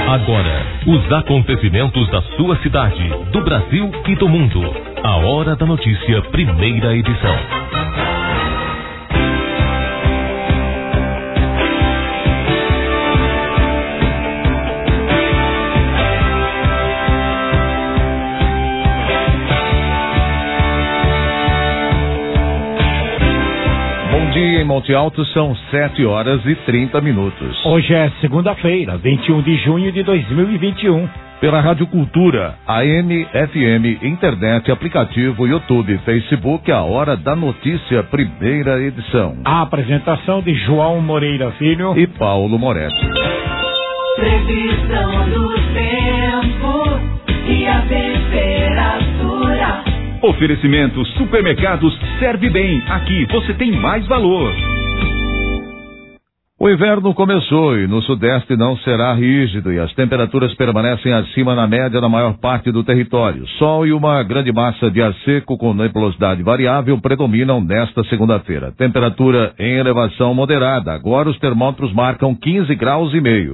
Agora, os acontecimentos da sua cidade, do Brasil e do mundo. A Hora da Notícia, primeira edição. Em Monte Alto são 7h30. Hoje é segunda-feira, 21 de junho de 2021. Pela Rádio Cultura, AM, FM, internet, aplicativo, YouTube, Facebook, a Hora da Notícia, primeira edição. A apresentação de João Moreira Filho e Paulo Moretti. Previsão do tempo e a temperatura. Oferecimento Supermercados Serve Bem. Aqui você tem mais valor. O inverno começou e no sudeste não será rígido e as temperaturas permanecem acima na média na maior parte do território. Sol e uma grande massa de ar seco com nebulosidade variável predominam nesta segunda-feira. Temperatura em elevação moderada. Agora os termômetros marcam 15,5 graus.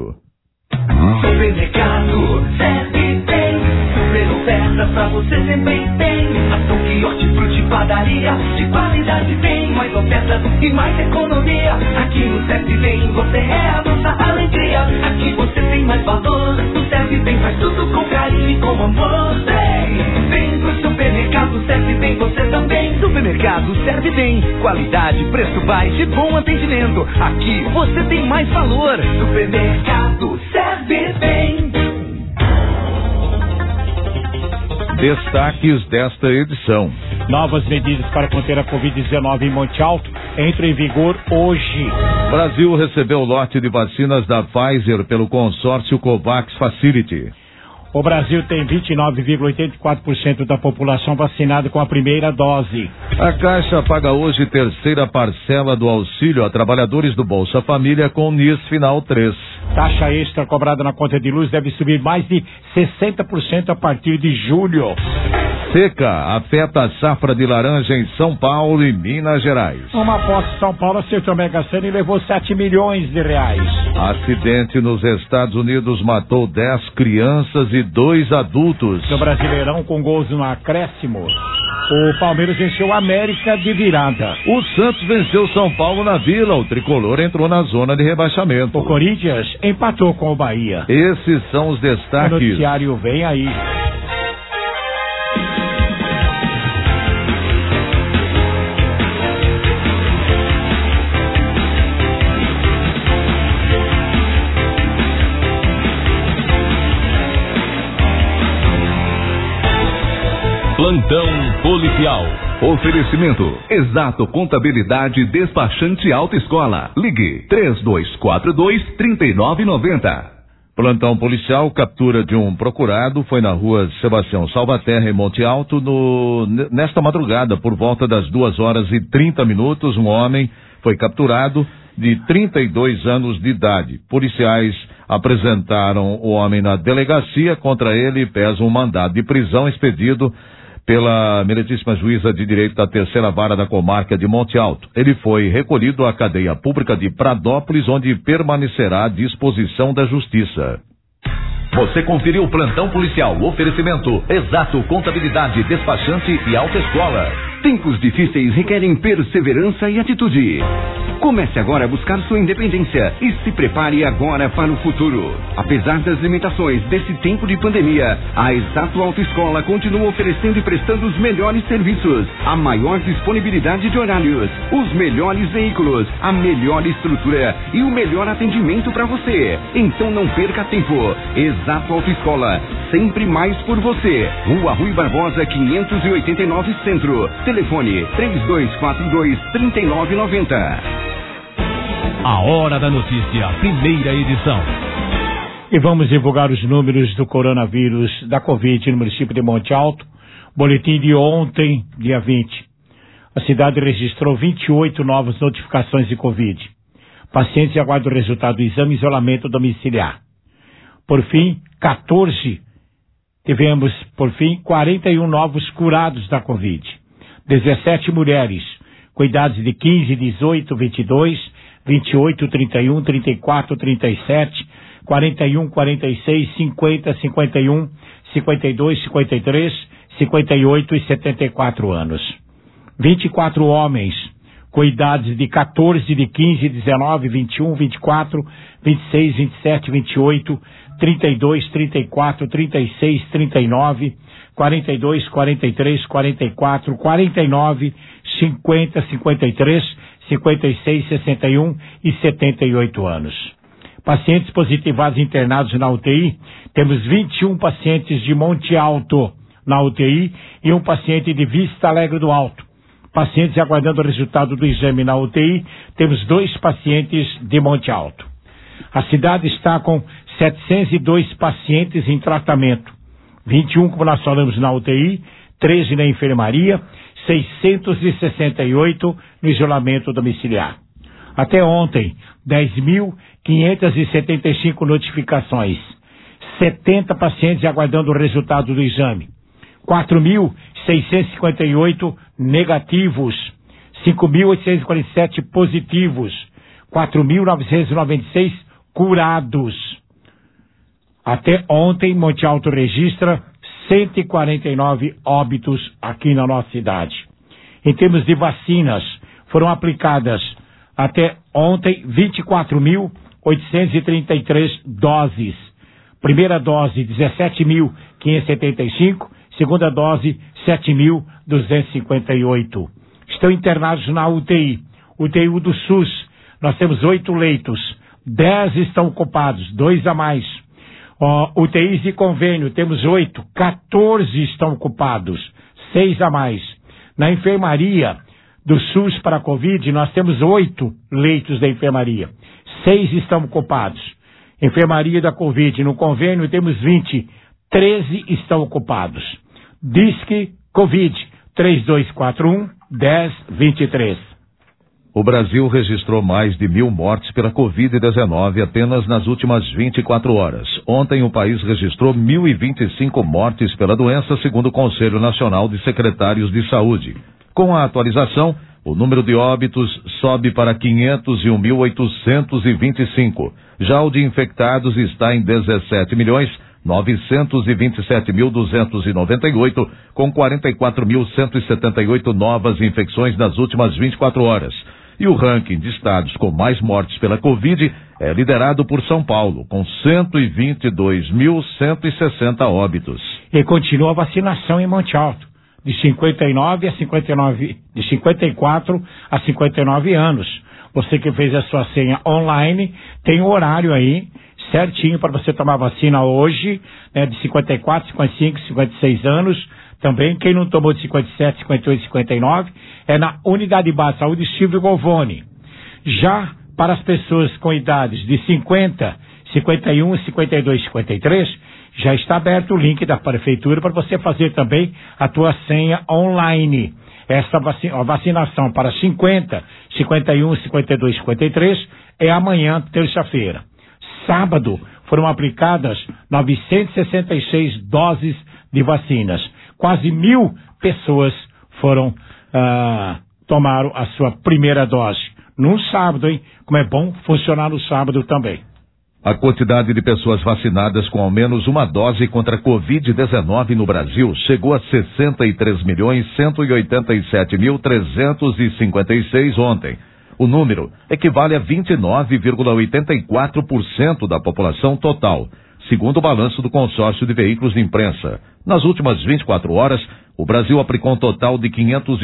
Supermercado Serve Bem. Super ofertas pra você sempre tem. Açougue, hortifruti, padaria, de qualidade tem. Mais ofertas e mais economia. Aqui no Serve Bem você é a nossa alegria. Aqui você tem mais valor. O Serve Bem faz tudo com carinho e com amor. Vem pro supermercado Serve Bem você também. Supermercado Serve Bem. Qualidade, preço baixo e bom atendimento. Aqui você tem mais valor. Supermercado Serve Bem. Destaques desta edição. Novas medidas para conter a Covid-19 em Monte Alto entram em vigor hoje. Brasil recebeu o lote de vacinas da Pfizer pelo consórcio COVAX Facility. O Brasil tem 29,84% da população vacinada com a primeira dose. A Caixa paga hoje terceira parcela do auxílio a trabalhadores do Bolsa Família com NIS Final 3. Taxa extra cobrada na conta de luz deve subir mais de 60% a partir de julho. Seca afeta a safra de laranja em São Paulo e Minas Gerais. Uma aposta em São Paulo acertou a Mega Sena e levou 7 milhões de reais. Acidente nos Estados Unidos matou 10 crianças e 2 adultos. No Brasileirão, com gols no acréscimo, o Palmeiras venceu a América de virada. O Santos venceu São Paulo na Vila. O tricolor entrou na zona de rebaixamento. O Corinthians empatou com o Bahia. Esses são os destaques. O noticiário vem aí. Plantão policial. Oferecimento Exato Contabilidade Despachante Autoescola. Ligue 3242-3990. Plantão policial, captura de um procurado foi na rua Sebastião Salvaterra, em Monte Alto, nesta madrugada, por volta das 2h30. Um homem foi capturado de 32 anos de idade. Policiais apresentaram o homem na delegacia. Contra ele pesa um mandado de prisão expedido pela meritíssima juíza de direito da terceira vara da comarca de Monte Alto. Ele foi recolhido à cadeia pública de Pradópolis, onde permanecerá à disposição da justiça. Você conferiu o Plantão Policial. Oferecimento Exato Contabilidade Despachante e Autoescola. Tempos difíceis requerem perseverança e atitude. Comece agora a buscar sua independência e se prepare agora para o futuro. Apesar das limitações desse tempo de pandemia, a Exato Autoescola continua oferecendo e prestando os melhores serviços, a maior disponibilidade de horários, os melhores veículos, a melhor estrutura e o melhor atendimento para você. Então não perca tempo. Exato Autoescola, sempre mais por você. Rua Rui Barbosa, 589 Centro. Telefone 3242-3990. A Hora da Notícia, primeira edição. E vamos divulgar os números do coronavírus da Covid no município de Monte Alto. Boletim de ontem, dia 20. A cidade registrou 28 novas notificações de Covid. Pacientes aguardam o resultado do exame e isolamento domiciliar. Por fim, 41 novos curados da Covid. 17 mulheres, com idades de 15, 18, 22, 28, 31, 34, 37, 41, 46, 50, 51, 52, 53, 58 e 74 anos. 24 homens com idades de 14, de 15, 19, 21, 24, 26, 27, 28, 32, 34, 36, 39, 42, 43, 44, 49, 50, 53, 56, 61 e 78 anos. Pacientes positivados internados na UTI, temos 21 pacientes de Monte Alto na UTI e um paciente de Vista Alegre do Alto. Pacientes aguardando o resultado do exame na UTI, temos 2 pacientes de Monte Alto. A cidade está com 702 pacientes em tratamento, 21, como nós falamos, na UTI, 13 na enfermaria, 668 no isolamento domiciliar. Até ontem, 10.575 notificações, 70 pacientes aguardando o resultado do exame, 4.658 negativos, 5.847 positivos, 4.996 curados. Até ontem, Monte Alto registra 149 óbitos aqui na nossa cidade. Em termos de vacinas, foram aplicadas até ontem 24.833 doses. Primeira dose, 17.575. Segunda dose, 7.258. Estão internados na UTI. UTI do SUS, nós temos 8 leitos. 10 estão ocupados, 2 a mais. UTIs de convênio, temos 8. 14 estão ocupados, 6 a mais. Na enfermaria do SUS para a Covid, nós temos 8 leitos da enfermaria. 6 estão ocupados. Enfermaria da Covid, no convênio, temos 20. 13 estão ocupados. Disque Covid 3241-1023. O Brasil registrou mais de 1.000 mortes pela Covid-19 apenas nas últimas 24 horas. Ontem o país registrou 1.025 mortes pela doença, segundo o Conselho Nacional de Secretários de Saúde. Com a atualização, o número de óbitos sobe para 501.825. Já o de infectados está em 17.927.298, com 44.178 novas infecções nas últimas 24 horas. E o ranking de estados com mais mortes pela Covid é liderado por São Paulo, com 122.160 óbitos. E continua a vacinação em Monte Alto, de 54 a 59 anos. Você que fez a sua senha online, tem um horário aí certinho para você tomar vacina hoje, né, de 54, 55, 56 anos. Também, quem não tomou de 57, 58, 59, é na Unidade Básica de Saúde Silvio Govoni. Já para as pessoas com idades de 50, 51, 52, 53, já está aberto o link da Prefeitura para você fazer também a tua senha online. Essa vacinação para 50, 51, 52, 53 é amanhã, terça-feira. Sábado foram aplicadas 966 doses de vacinas. Quase 1.000 pessoas tomaram a sua primeira dose. Num sábado, hein? Como é bom funcionar no sábado também. A quantidade de pessoas vacinadas com ao menos uma dose contra a Covid-19 no Brasil chegou a 63.187.356 ontem. O número equivale a 29,84% da população total, segundo o balanço do consórcio de veículos de imprensa. Nas últimas 24 horas, o Brasil aplicou um total de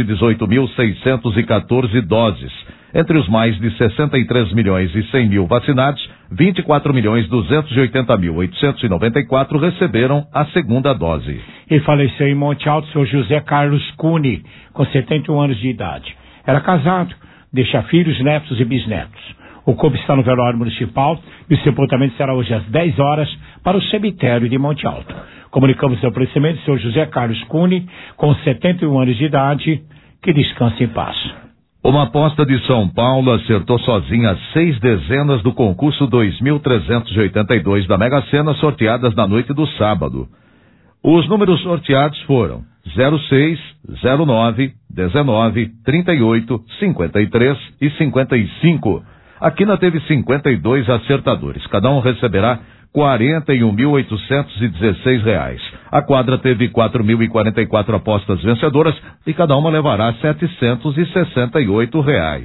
518.614 doses. Entre os mais de 63 milhões e 100 mil vacinados, 24.280.894 receberam a segunda dose. E faleceu em Monte Alto o senhor José Carlos Cune, com 71 anos de idade. Era casado, deixa filhos, netos e bisnetos. O corpo está no velório municipal e o sepultamento será hoje às 10 horas para o cemitério de Monte Alto. Comunicamos seu falecimento do senhor José Carlos Cune, com 71 anos de idade, que descanse em paz. Uma aposta de São Paulo acertou sozinha 6 dezenas do concurso 2.382 da Mega Sena, sorteadas na noite do sábado. Os números sorteados foram 06, 09, 19, 38, 53 e 55. A quina teve 52 acertadores. Cada um receberá R$41.816. A quadra teve 4.044 apostas vencedoras e cada uma levará R$768.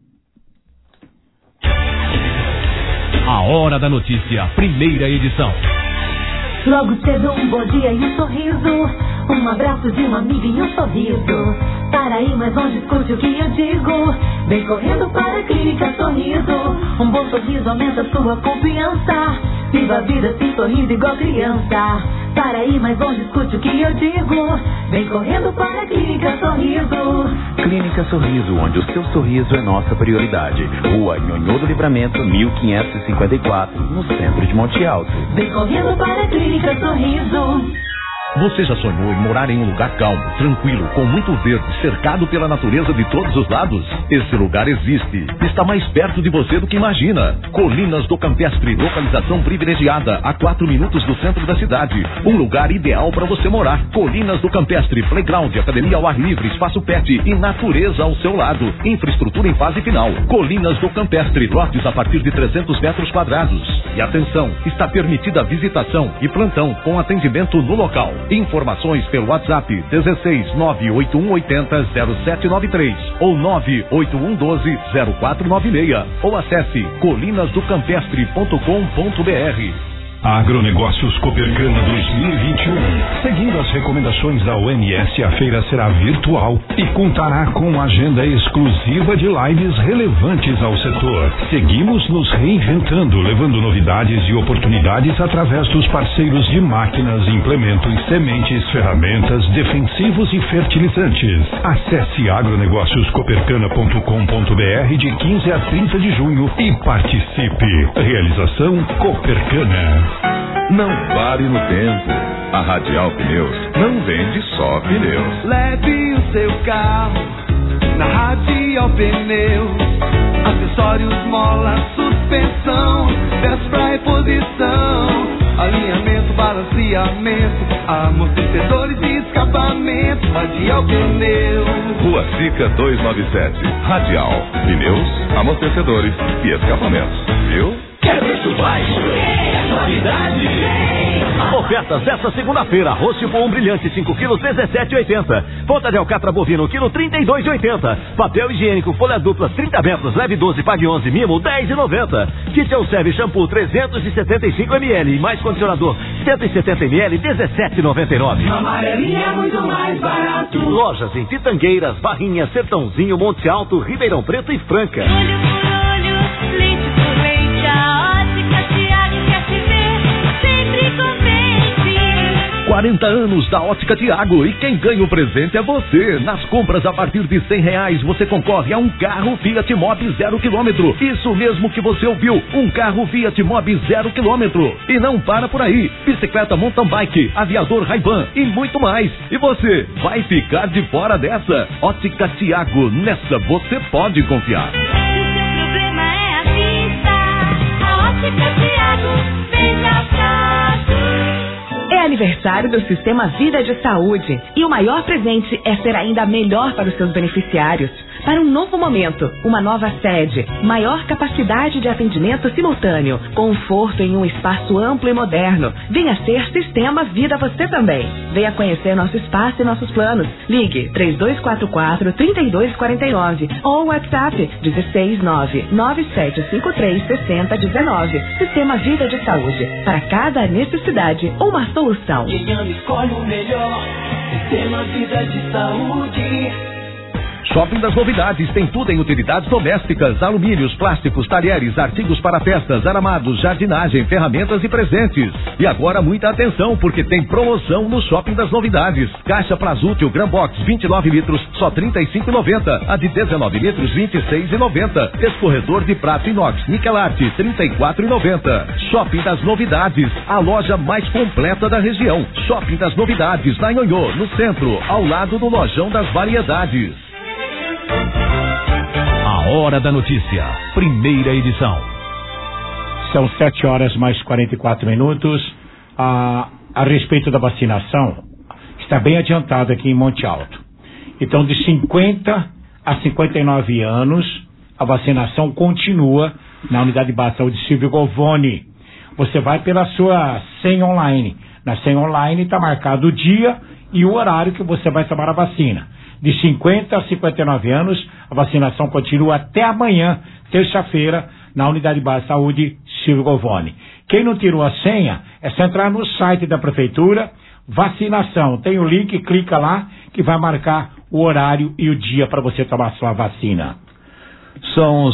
A Hora da Notícia, primeira edição. Logo cedo um bom dia e um sorriso, um abraço de uma amiga e um sorriso. Para ir mais longe, escute o que eu digo. Vem correndo para a Clínica Sorriso. Um bom sorriso aumenta sua confiança. Viva a vida assim sorrindo igual criança. Para ir mais longe, escute o que eu digo. Vem correndo para a Clínica Sorriso. Clínica Sorriso, onde o seu sorriso é nossa prioridade. Rua Nhonhô do Livramento, 1554, no centro de Monte Alto. Vem correndo para a Clínica Sorriso. Você já sonhou em morar em um lugar calmo, tranquilo, com muito verde, cercado pela natureza de todos os lados? Esse lugar existe. Está mais perto de você do que imagina. Colinas do Campestre, localização privilegiada, a 4 minutos do centro da cidade. Um lugar ideal para você morar. Colinas do Campestre, playground, academia ao ar livre, espaço pet e natureza ao seu lado. Infraestrutura em fase final. Colinas do Campestre, lotes a partir de 300 metros quadrados. E atenção, está permitida a visitação e plantão com atendimento no local. Informações pelo WhatsApp 16 98180 0793 ou 98112 0496 ou acesse colinasdocampestre.com.br. Agronegócios Copercana 2021. Seguindo as recomendações da OMS, a feira será virtual e contará com agenda exclusiva de lives relevantes ao setor. Seguimos nos reinventando, levando novidades e oportunidades através dos parceiros de máquinas, implementos, sementes, ferramentas, defensivos e fertilizantes. Acesse agronegócioscopercana.com.br de 15 a 30 de junho e participe. Realização Copercana. Não pare no tempo. A Radial Pneus não vende só pneus. Leve o seu carro na Radial Pneus. Acessórios, mola, suspensão, peças pra reposição, alinhamento, balanceamento, amortecedores e escapamento. Radial Pneus. Rua Sica 297. Radial Pneus, amortecedores e escapamentos. Viu? Quer preço baixo? É qualidade. Ofertas desta segunda-feira: arroz tipo 1 brilhante 5 quilos 17,80. Ponta de alcatra bovino quilo 32,80. Papel higiênico folha dupla 30 metros leve 12 pague 11 mimo 10,90. Kit Elseve shampoo 375 ml e mais condicionador 170 ml 17,99. Amarelinha é muito mais barato. Lojas em Pitangueiras, Barrinha, Sertãozinho, Monte Alto, Ribeirão Preto e Franca. Olho por olho, leite por leite, a Ótica Tiago quer te ver sempre contente. 40 anos da Ótica Tiago e quem ganha o presente é você. Nas compras a partir de R$100 você concorre a um carro Fiat Mobi 0 km. Isso mesmo que você ouviu, um carro Fiat Mobi 0 km. E não para por aí, bicicleta mountain bike, aviador Ray-Ban e muito mais. E você vai ficar de fora dessa? Ótica Tiago, nessa você pode confiar. Se o seu problema é a vista, a Ótica Tiago vem já É aniversário do Sistema Vida de Saúde e o maior presente é ser ainda melhor para os seus beneficiários. Para um novo momento, uma nova sede, maior capacidade de atendimento simultâneo, conforto em um espaço amplo e moderno. Venha ser Sistema Vida você também. Venha conhecer nosso espaço e nossos planos. Ligue 3244-3249 ou WhatsApp 169-9753-6019. Sistema Vida de Saúde. Para cada necessidade, uma solução. Chegando, escolhe o melhor. Sistema Vida de Saúde. Shopping das Novidades tem tudo em utilidades domésticas, alumínios, plásticos, talheres, artigos para festas, aramados, jardinagem, ferramentas e presentes. E agora muita atenção, porque tem promoção no Shopping das Novidades. Caixa Prazútil Gran Box 29 litros, só R$ 35,90. A de 19 litros, R$ 26,90. Escorredor de prato inox Nikelart, R$ 34,90. Shopping das Novidades, a loja mais completa da região. Shopping das Novidades, na Nhonhô, no centro, ao lado do Lojão das Variedades. A Hora da Notícia, primeira edição. São 7 horas mais 44 minutos. A respeito da vacinação, está bem adiantada aqui em Monte Alto. Então, de 50 a 59 anos, a vacinação continua na Unidade Básica de Saúde Silvio Govoni. Você vai pela sua senha online. Na senha online está marcado o dia e o horário que você vai tomar a vacina. De 50 a 59 anos, a vacinação continua até amanhã, terça-feira, na Unidade Básica de Saúde Silvio Govoni. Quem não tirou a senha, é só entrar no site da Prefeitura, vacinação. Tem o link, clica lá, que vai marcar o horário e o dia para você tomar sua vacina. São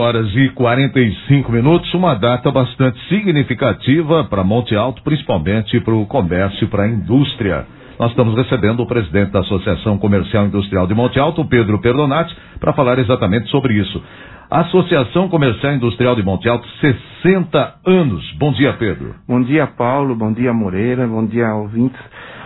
7h45, uma data bastante significativa para Monte Alto, principalmente para o comércio e para a indústria. Nós estamos recebendo o presidente da Associação Comercial e Industrial de Monte Alto, Pedro Perdonati, para falar exatamente sobre isso. Associação Comercial e Industrial de Monte Alto, 60 anos. Bom dia, Pedro. Bom dia, Paulo. Bom dia, Moreira. Bom dia, ouvintes.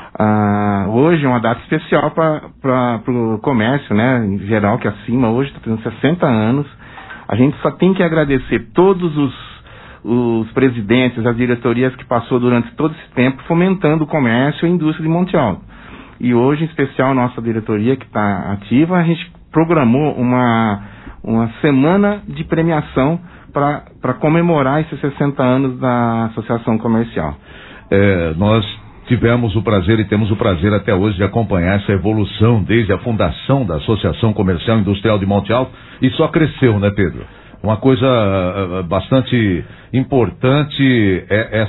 Hoje é uma data especial para o comércio, né? Em geral, que acima hoje está fazendo 60 anos. A gente só tem que agradecer todos os presidentes, as diretorias que passou durante todo esse tempo fomentando o comércio e a indústria de Monte Alto. E hoje, em especial, a nossa diretoria que está ativa, a gente programou uma semana de premiação para comemorar esses 60 anos da Associação Comercial. Nós tivemos o prazer e temos o prazer até hoje de acompanhar essa evolução desde a fundação da Associação Comercial e Industrial de Monte Alto, e só cresceu, né, Pedro? Uma coisa bastante importante é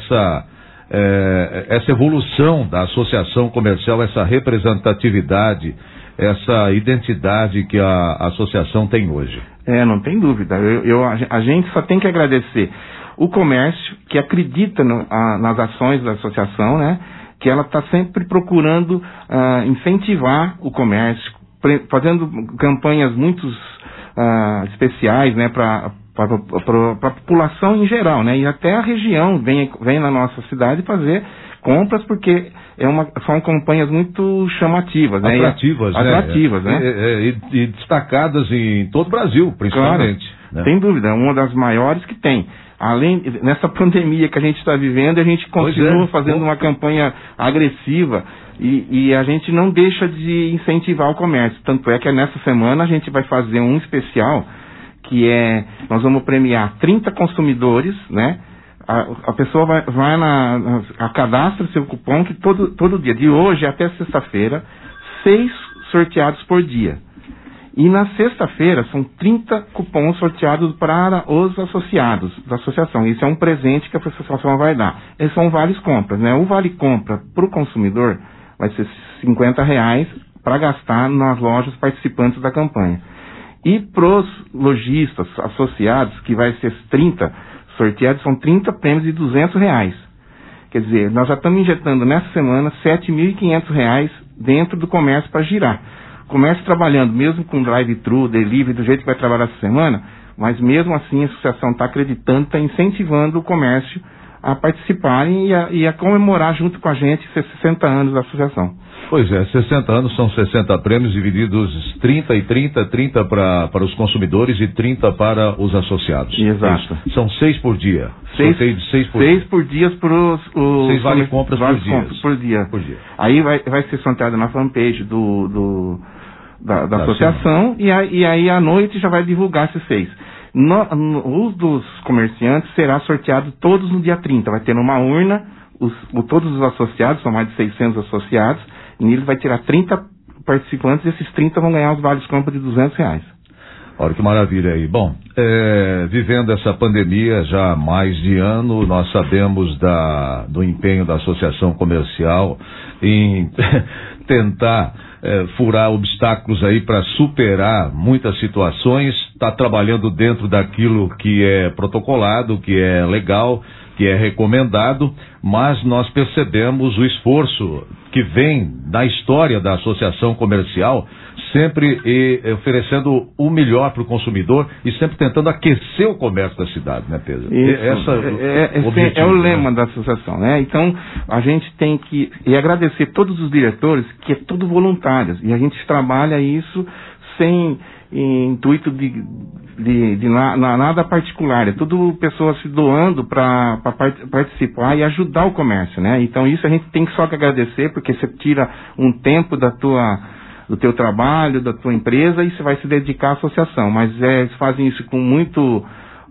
essa evolução da associação comercial, essa representatividade, essa identidade que a associação tem hoje. Não tem dúvida. A gente só tem que agradecer o comércio, que acredita nas ações da associação, né? Que ela está sempre procurando incentivar o comércio, fazendo campanhas muito especiais, né, para a população em geral, né? E até a região vem na nossa cidade fazer compras, porque são campanhas muito chamativas, né? Atrativas, né? E destacadas em todo o Brasil, principalmente. Claro, né? Sem dúvida, uma das maiores que tem. Além, nessa pandemia que a gente está vivendo, a gente continua fazendo uma campanha agressiva e a gente não deixa de incentivar o comércio. Tanto é que nessa semana a gente vai fazer um especial, nós vamos premiar 30 consumidores, né? A pessoa vai cadastra seu cupom, que todo dia, de hoje até sexta-feira, 6 sorteados por dia. E na sexta-feira são 30 cupons sorteados para os associados da associação. Isso é um presente que a associação vai dar. Esses são vales compras, né? O vale compra para o consumidor vai ser R$50 para gastar nas lojas participantes da campanha. E para os lojistas associados, que vai ser 30 sorteados, são 30 prêmios de R$200. Quer dizer, nós já estamos injetando nessa semana R$7.500 dentro do comércio para girar. O comércio trabalhando, mesmo com drive-thru, delivery, do jeito que vai trabalhar essa semana, mas mesmo assim a associação está acreditando, está incentivando o comércio a participarem e a comemorar junto com a gente esses 60 anos da associação. Pois é, 60 anos são 60 prêmios divididos 30 e 30 para os consumidores e 30 para os associados. Exato. São 6 por dia. 6 por dia para os 6 vale-compras por dia. Aí vai ser sorteado na fanpage da associação e aí à noite já vai divulgar esses 6. Os dos comerciantes será sorteado todos no dia 30. Vai ter uma urna, todos os associados, são mais de 600 associados, e nele vai tirar 30 participantes e esses 30 vão ganhar os vales compra de R$200. Olha que maravilha aí. Bom, vivendo essa pandemia já há mais de ano, nós sabemos do empenho da Associação Comercial em tentar furar obstáculos aí para superar muitas situações, está trabalhando dentro daquilo que é protocolado, que é legal, que é recomendado, mas nós percebemos o esforço que vem da história da Associação Comercial, sempre oferecendo o melhor para o consumidor e sempre tentando aquecer o comércio da cidade, né, Pedro? É o lema da associação, né? Então, a gente tem que agradecer todos os diretores, que é tudo voluntários, e a gente trabalha isso sem intuito de nada particular, é tudo pessoas se doando para participar e ajudar o comércio, né? Então isso a gente tem só que agradecer, porque você tira um tempo da tua do teu trabalho, da tua empresa, e você vai se dedicar à associação. Mas eles fazem isso com muito,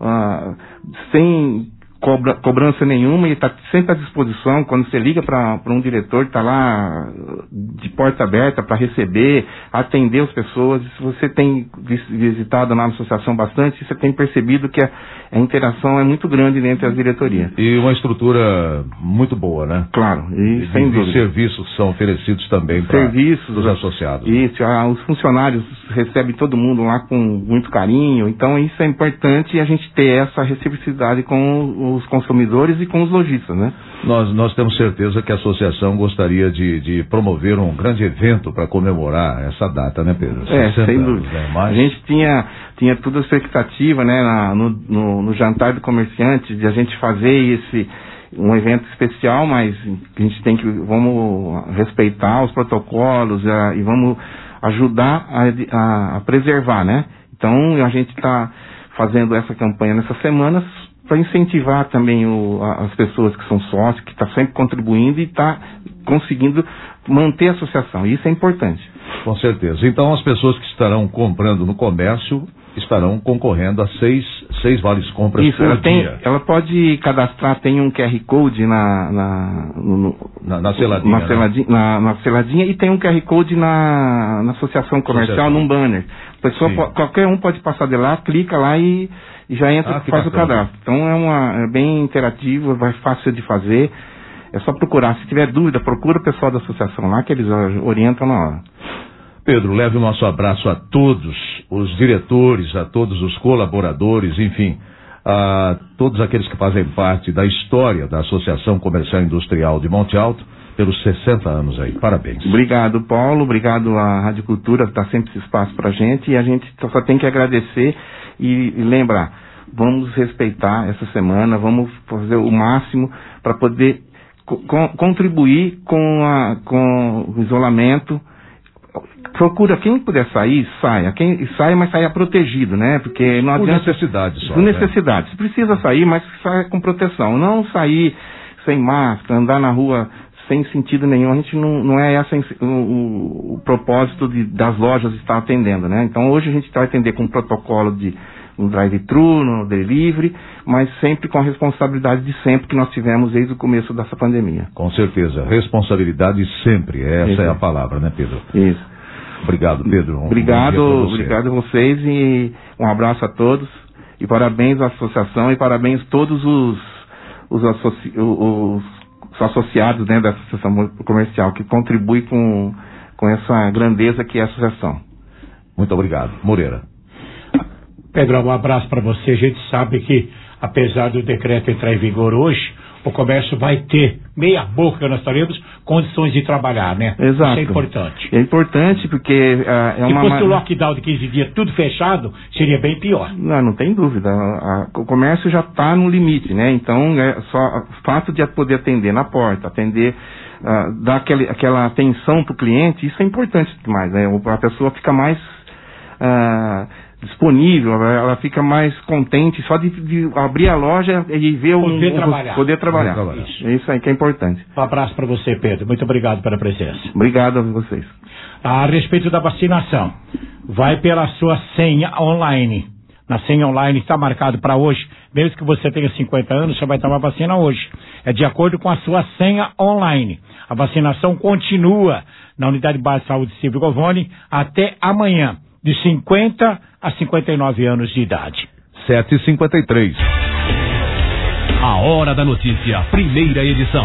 sem cobrança nenhuma, e está sempre à disposição. Quando você liga para um diretor, está lá de porta aberta para receber, atender as pessoas. Se você tem visitado na associação bastante, você tem percebido que a interação é muito grande entre as diretorias. E uma estrutura muito boa, né? Claro, e sem dúvida. E serviços são oferecidos também para os associados. Isso, os funcionários recebem todo mundo lá com muito carinho, então isso é importante, a gente ter essa reciprocidade com os consumidores e com os lojistas, né? Nós temos certeza que a associação gostaria de promover um grande evento para comemorar essa data, né, Pedro? Sem dúvida. A gente tinha toda a expectativa, né, no jantar do comerciante, de a gente fazer um evento especial, mas a gente vamos respeitar os protocolos e vamos ajudar a preservar, né? Então a gente está fazendo essa campanha nessas semanas para incentivar também as pessoas que são sócios, que estão sempre contribuindo e está conseguindo manter a associação. Isso é importante. Com certeza. Então as pessoas que estarão comprando no comércio estarão concorrendo a seis vales compras por dia. Ela pode cadastrar, tem um QR Code na seladinha, na seladinha, e tem um QR Code na associação comercial, num banner. Qualquer um pode passar de lá, clica lá e já entra, faz o cadastro. Então é bem interativo, é fácil de fazer. É só procurar. Se tiver dúvida, procura o pessoal da associação lá, que eles orientam na hora. Pedro, leve o nosso abraço a todos os diretores, a todos os colaboradores, enfim, a todos aqueles que fazem parte da história da Associação Comercial e Industrial de Monte Alto, pelos 60 anos aí. Parabéns. Obrigado, Paulo. Obrigado à Rádio Cultura, que dá sempre esse espaço pra gente, e a gente só tem que agradecer e lembrar, vamos respeitar essa semana, vamos fazer o máximo para poder contribuir com o isolamento. Procura, quem puder sair, saia. Saia, mas saia protegido, né? Porque não adianta... Por necessidade só. Por necessidade. Você precisa sair, mas saia com proteção. Não sair sem máscara, andar na rua sem sentido nenhum. A gente não é esse o propósito das lojas estar atendendo, né? Então hoje a gente vai atender com um protocolo no drive-thru, no delivery, mas sempre com a responsabilidade de sempre que nós tivemos desde o começo dessa pandemia. Com certeza. Responsabilidade sempre. Essa é a palavra, né, Pedro? Isso. Obrigado, Pedro. Obrigado a vocês, e um abraço a todos, e parabéns à associação, e parabéns a todos os associados, né, da associação comercial, que contribuem com essa grandeza que é a associação. Muito obrigado. Moreira. Pedro, um abraço para você. A gente sabe que, apesar do decreto entrar em vigor hoje, o comércio vai ter, meia boca, nós teremos condições de trabalhar, né? Exato. Isso é importante. É importante porque Se fosse o lockdown de 15 dias, tudo fechado, seria bem pior. Não tem dúvida. O comércio já está no limite, né? Então, só o fato de poder atender na porta, dar aquela atenção para o cliente, isso é importante demais, né? A pessoa fica mais... disponível, ela fica mais contente só de abrir a loja e ver poder trabalhar. Isso aí que é importante. Um abraço para você, Pedro. Muito obrigado pela presença. Obrigado a vocês. A respeito da vacinação, vai pela sua senha online. Na senha online está marcado para hoje. Mesmo que você tenha 50 anos, você vai tomar vacina hoje. É de acordo com a sua senha online. A vacinação continua na Unidade Básica de Saúde Civil Govone até amanhã, de 50 a 59 anos de idade. 7h53. A Hora da Notícia, primeira edição.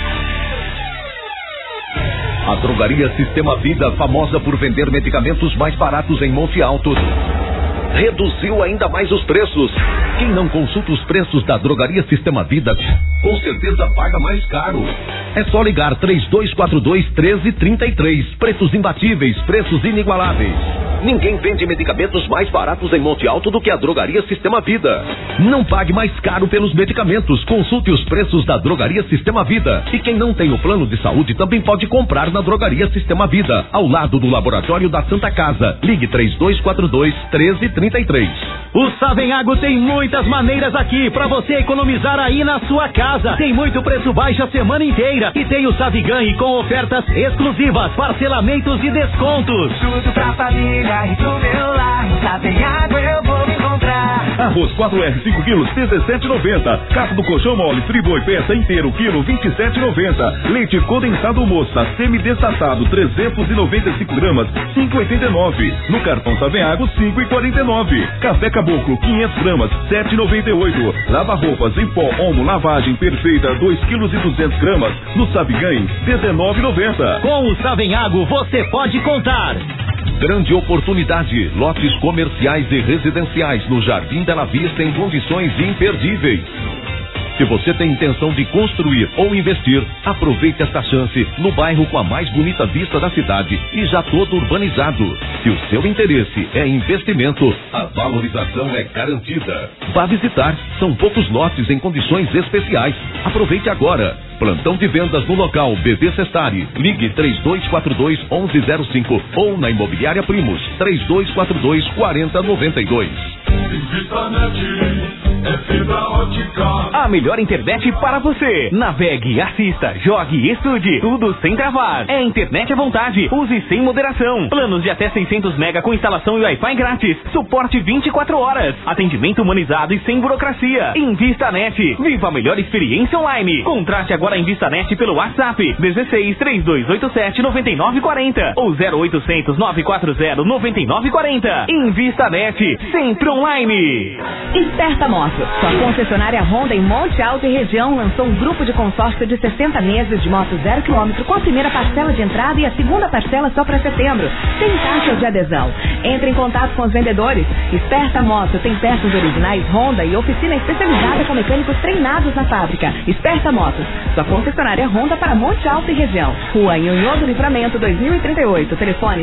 A Drogaria Sistema Vida, famosa por vender medicamentos mais baratos em Monte Alto, reduziu ainda mais os preços. Quem não consulta os preços da Drogaria Sistema Vida, com certeza paga mais caro. É só ligar 3242-1333. Preços imbatíveis, preços inigualáveis. Ninguém vende medicamentos mais baratos em Monte Alto do que a Drogaria Sistema Vida. Não pague mais caro pelos medicamentos. Consulte os preços da Drogaria Sistema Vida. E quem não tem o plano de saúde também pode comprar na Drogaria Sistema Vida, ao lado do Laboratório da Santa Casa. Ligue 3242-1333. O Savenhago tem muitas maneiras aqui para você economizar aí na sua casa. Tem muito preço baixo a semana inteira. loja e tem o Saviganhe com ofertas exclusivas, parcelamentos e descontos. Tudo pra família e pro meu lar. Savenhago eu vou encontrar. Arroz 4R 5 quilos, 17,90. Caco do colchão mole, friboi peça inteiro, quilo, 27,90. Leite condensado moça, semi-desnatado, 395 gramas, 5,89. No cartão Savenhago, 5,49. Café Caboclo, 500 gramas, 7,98. Lava roupas em pó, Omo, lavagem perfeita, 2 quilos e 200 gramas. No Saviganhe, 19,90. Com o Savenhago você pode contar. Grande oportunidade, lotes comerciais e residenciais no Jardim Bela Vista em condições imperdíveis. Se você tem intenção de construir ou investir, aproveite esta chance no bairro com a mais bonita vista da cidade e já todo urbanizado. Se o seu interesse é investimento, a valorização é garantida. Vá visitar, são poucos lotes em condições especiais. Aproveite agora. Plantão de vendas no local BB Cestari. Ligue 3242-1105 ou na Imobiliária Primos 3242-4092. É fibra ótica. A melhor internet para você. Navegue, assista, jogue e estude. Tudo sem travar. É internet à vontade. Use sem moderação. Planos de até 600 mega com instalação e Wi-Fi grátis. Suporte 24 horas. Atendimento humanizado e sem burocracia. InvistaNet. Viva a melhor experiência online. Contrate agora a InvistaNet pelo WhatsApp 16 3287 9940 ou 0800 940 9940. InvistaNet. Sempre online. Esperta Moto. Sua concessionária Honda em Monte Alto e região lançou um grupo de consórcio de 60 meses de moto 0 km com a primeira parcela de entrada e a segunda parcela só para setembro, sem taxa de adesão. Entre em contato com os vendedores. Esperta Moto tem peças originais Honda e oficina especializada com mecânicos treinados na fábrica. Esperta Motos, sua concessionária Honda para Monte Alto e região. Rua Nhonhô do Livramento 2038. Telefone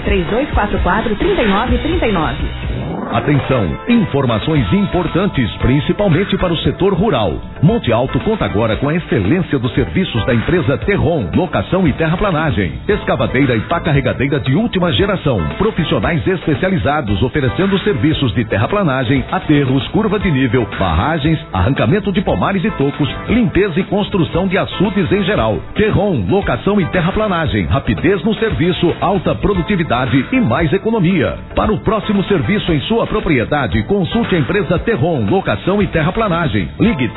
3244-3939. Atenção, informações importantes, principalmente para o setor rural. Monte Alto conta agora com a excelência dos serviços da empresa Terron, locação e terraplanagem, escavadeira e pá carregadeira de última geração, profissionais especializados oferecendo serviços de terraplanagem, aterros, curva de nível, barragens, arrancamento de pomares e tocos, limpeza e construção de açudes em geral. Terron, locação e terraplanagem, rapidez no serviço, alta produtividade e mais economia. Para o próximo serviço em sua propriedade, consulte a empresa Terron, locação e terraplanagem. Ligue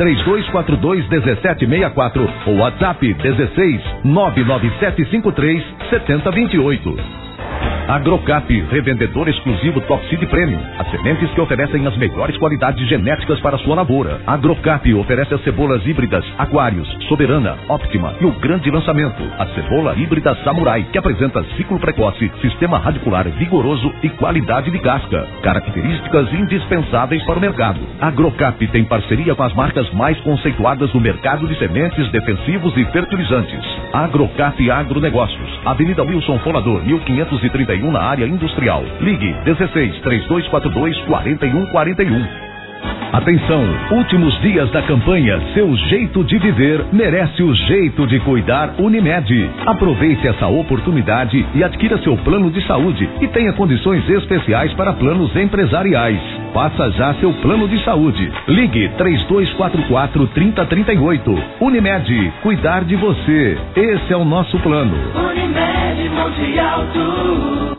3242-1764 ou WhatsApp 16 99753 7028. Agrocap, revendedor exclusivo Top Seed Premium. As sementes que oferecem as melhores qualidades genéticas para sua lavoura. Agrocap oferece as cebolas híbridas Aquários, Soberana, Optima e o grande lançamento, a cebola híbrida Samurai, que apresenta ciclo precoce, sistema radicular vigoroso e qualidade de casca. Características indispensáveis para o mercado. Agrocap tem parceria com as marcas mais conceituadas no mercado de sementes, defensivos e fertilizantes. Agrocap Agronegócios, Avenida Wilson Fonador, 1531 na área industrial. Ligue 16 3242 4141. Atenção, últimos dias da campanha Seu Jeito de Viver merece o jeito de cuidar Unimed. Aproveite essa oportunidade e adquira seu plano de saúde e tenha condições especiais para planos empresariais. Faça já seu plano de saúde. Ligue 3244-3038. Unimed, cuidar de você. Esse é o nosso plano. Unimed Monte Alto.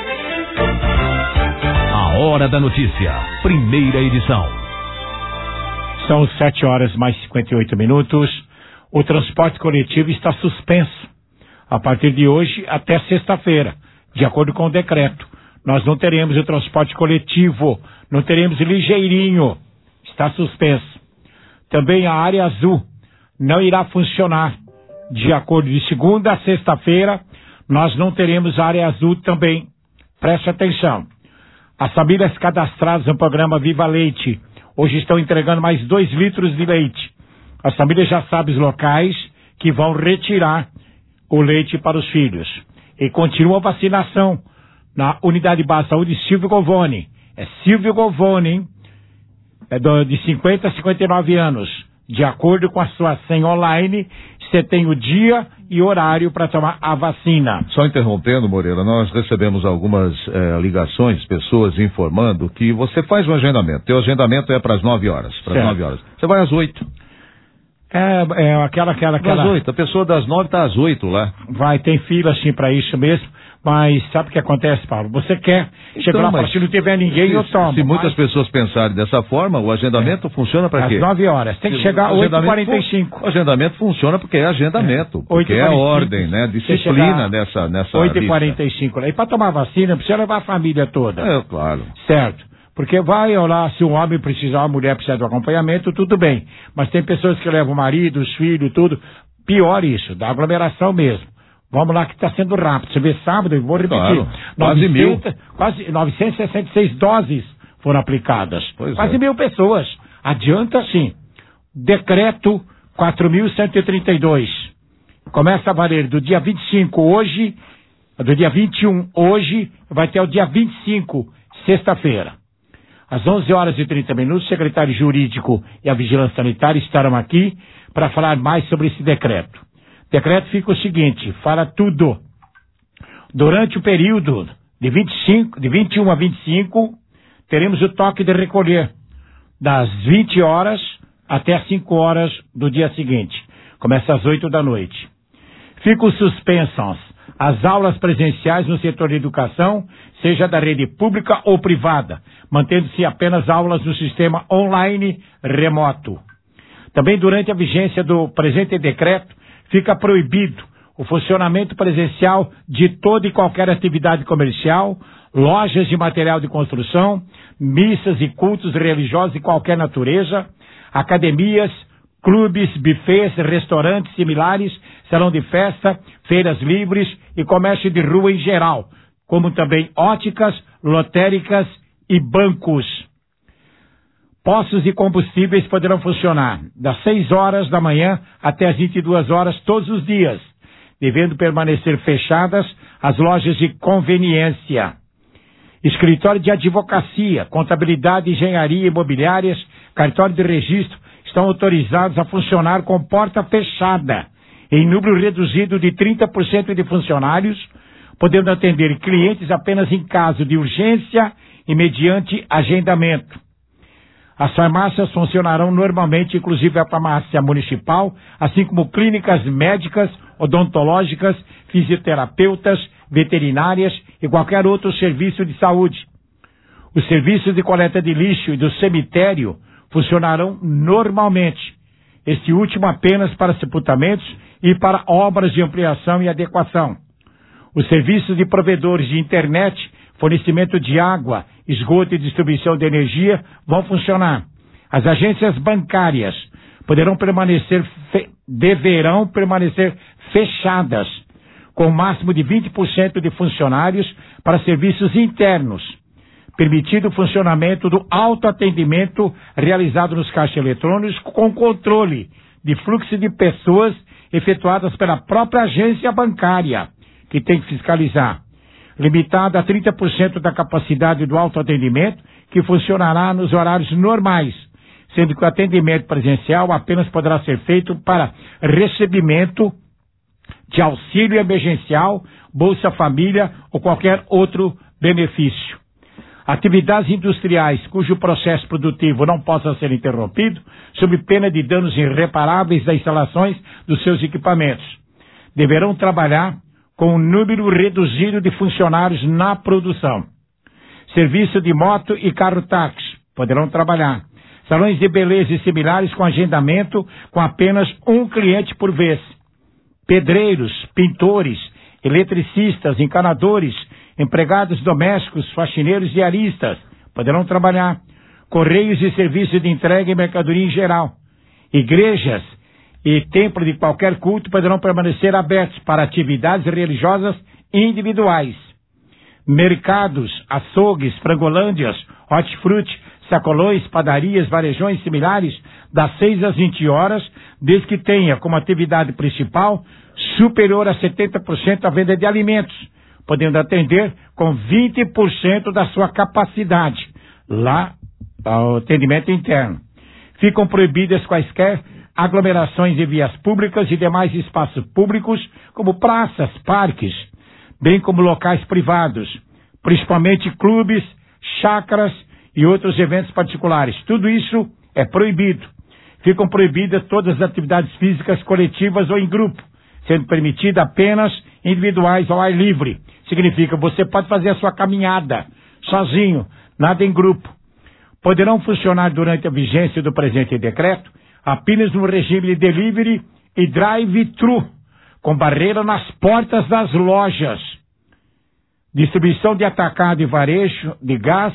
A Hora da Notícia, primeira edição. São 7 horas mais 58 minutos. O transporte coletivo está suspenso a partir de hoje até sexta-feira, de acordo com o decreto. Nós não teremos o transporte coletivo, não teremos ligeirinho, está suspenso. Também a área azul não irá funcionar. De acordo de segunda a sexta-feira, nós não teremos a área azul também. Preste atenção. As famílias cadastradas no programa Viva Leite hoje estão entregando mais 2 litros de leite. As famílias já sabem os locais que vão retirar o leite para os filhos. E continua a vacinação na Unidade Básica de Saúde Silvio Govone. É Silvio Govone, hein? É de 50 a 59 anos. De acordo com a sua senha online, você tem o dia e horário para tomar a vacina. Só interrompendo, Moreira, nós recebemos algumas ligações, pessoas informando que você faz um agendamento. Teu agendamento é para as 9 horas. Para as 9 horas. Você vai às 8. Aquela. Das 8, a pessoa das 9 tá às 8 lá. Vai, tem fila assim pra isso mesmo, mas sabe o que acontece, Paulo? Você quer, chega lá, se não tiver ninguém, eu tomo. Se muitas pessoas pensarem dessa forma, o agendamento funciona para quê? Às 9 horas, tem que chegar às 8h45. O agendamento funciona porque é agendamento, porque é ordem, né? Disciplina nessa 8h45. E para tomar vacina, precisa levar a família toda. Claro. Certo. Porque vai lá, se um homem precisar, uma mulher precisa do acompanhamento, tudo bem. Mas tem pessoas que levam o marido, os filhos, tudo. Pior isso, da aglomeração mesmo. Vamos lá que está sendo rápido. Você vê sábado, eu vou repetir. Claro, quase 1.000. Quase 966 doses foram aplicadas. Quase 1.000 pessoas. Adianta sim. Decreto 4.132. Começa a valer do dia 25 hoje, do dia 21 hoje, vai até o dia 25, sexta-feira. Às 11h30, o secretário jurídico e a vigilância sanitária estarão aqui para falar mais sobre esse decreto. O decreto fica o seguinte, fala tudo. Durante o período de 21 a 25, teremos o toque de recolher, das 20 horas até as 5 horas do dia seguinte. Começa às 8 da noite. Ficam suspensas as aulas presenciais no setor de educação, seja da rede pública ou privada, mantendo-se apenas aulas no sistema online remoto. Também durante a vigência do presente decreto, fica proibido o funcionamento presencial de toda e qualquer atividade comercial, lojas de material de construção, missas e cultos religiosos de qualquer natureza, academias, clubes, bufês, restaurantes similares, salão de festa, feiras livres e comércio de rua em geral, como também óticas, lotéricas e bancos. Postos de combustíveis poderão funcionar das 6 horas da manhã até as 22 horas todos os dias, devendo permanecer fechadas as lojas de conveniência. Escritório de advocacia, contabilidade, engenharia, imobiliárias, cartório de registro estão autorizados a funcionar com porta fechada, em número reduzido de 30% de funcionários, podendo atender clientes apenas em caso de urgência e mediante agendamento. As farmácias funcionarão normalmente, inclusive a farmácia municipal, assim como clínicas médicas, odontológicas, fisioterapeutas, veterinárias e qualquer outro serviço de saúde. Os serviços de coleta de lixo e do cemitério funcionarão normalmente, este último apenas para sepultamentos e para obras de ampliação e adequação. Os serviços de provedores de internet, fornecimento de água, esgoto e distribuição de energia vão funcionar. As agências bancárias deverão permanecer fechadas, com o máximo de 20% de funcionários para serviços internos, permitido o funcionamento do autoatendimento realizado nos caixas eletrônicos com controle de fluxo de pessoas efetuadas pela própria agência bancária, que tem que fiscalizar. Limitado a 30% da capacidade do autoatendimento, que funcionará nos horários normais, sendo que o atendimento presencial apenas poderá ser feito para recebimento de auxílio emergencial, Bolsa Família ou qualquer outro benefício. Atividades industriais cujo processo produtivo não possa ser interrompido, sob pena de danos irreparáveis das instalações dos seus equipamentos, deverão trabalhar com um número reduzido de funcionários na produção. Serviço de moto e carro-táxi poderão trabalhar. Salões de beleza e similares com agendamento com apenas um cliente por vez. Pedreiros, pintores, eletricistas, encanadores, empregados domésticos, faxineiros e aristas poderão trabalhar. Correios e serviços de entrega e mercadoria em geral. Igrejas e templo de qualquer culto poderão permanecer abertos para atividades religiosas individuais. Mercados, açougues, frangolândias, hortifruti, sacolões, padarias, varejões similares, das 6 às 20 horas, desde que tenha como atividade principal superior a 70% a venda de alimentos, podendo atender com 20% da sua capacidade, lá ao atendimento interno. Ficam proibidas quaisquer aglomerações em vias públicas e demais espaços públicos, como praças, parques, bem como locais privados, principalmente clubes, chácaras e outros eventos particulares. Tudo isso é proibido. ficam proibidas todas as atividades físicas coletivas ou em grupo, sendo permitidas apenas individuais ao ar livre. Significa, você pode fazer a sua caminhada sozinho, nada em grupo. Poderão funcionar durante a vigência do presente decreto apenas no regime de delivery e drive-thru, com barreira nas portas das lojas. Distribuição de atacado e varejo de gás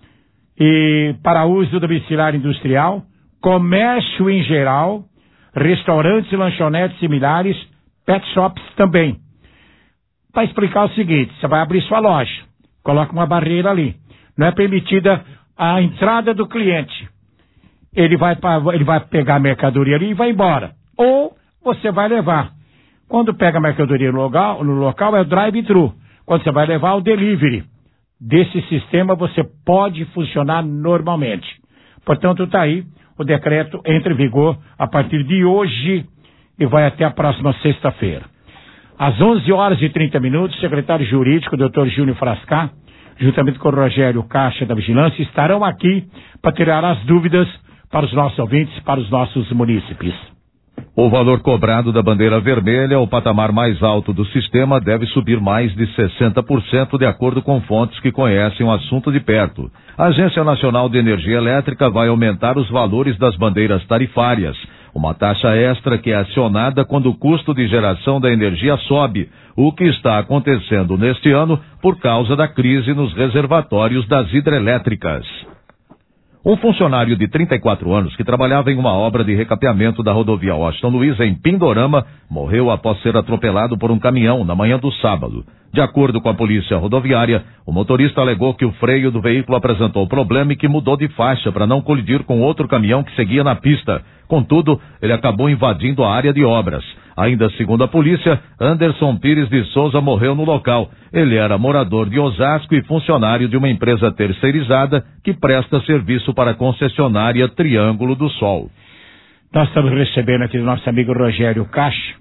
e para uso domiciliar industrial, comércio em geral, restaurantes e lanchonetes similares, pet shops também. Para explicar o seguinte, você vai abrir sua loja, coloca uma barreira ali. Não é permitida a entrada do cliente. Ele vai pegar a mercadoria ali e vai embora. Ou você vai levar. Quando pega a mercadoria no local é o drive-thru. Quando você vai levar o delivery. Desse sistema você pode funcionar normalmente. Portanto, está aí, o decreto entra em vigor a partir de hoje e vai até a próxima sexta-feira. Às 11 horas e 30 minutos, o secretário jurídico, Dr. Júnior Frascar, juntamente com o Rogério Caixa da Vigilância, estarão aqui para tirar as dúvidas para os nossos ouvintes, para os nossos munícipes. O valor cobrado da bandeira vermelha, o patamar mais alto do sistema, deve subir mais de 60% de acordo com fontes que conhecem o assunto de perto. A Agência Nacional de Energia Elétrica vai aumentar os valores das bandeiras tarifárias, uma taxa extra que é acionada quando o custo de geração da energia sobe, o que está acontecendo neste ano por causa da crise nos reservatórios das hidrelétricas. Um funcionário de 34 anos que trabalhava em uma obra de recapeamento da rodovia Washington Luiz, em Pindorama, morreu após ser atropelado por um caminhão na manhã do sábado. De acordo com a polícia rodoviária, o motorista alegou que o freio do veículo apresentou problema e que mudou de faixa para não colidir com outro caminhão que seguia na pista. Contudo, ele acabou invadindo a área de obras. Ainda segundo a polícia, Anderson Pires de Souza morreu no local. Ele era morador de Osasco e funcionário de uma empresa terceirizada que presta serviço para a concessionária Triângulo do Sol. Nós estamos recebendo aqui do nosso amigo Rogério Caixa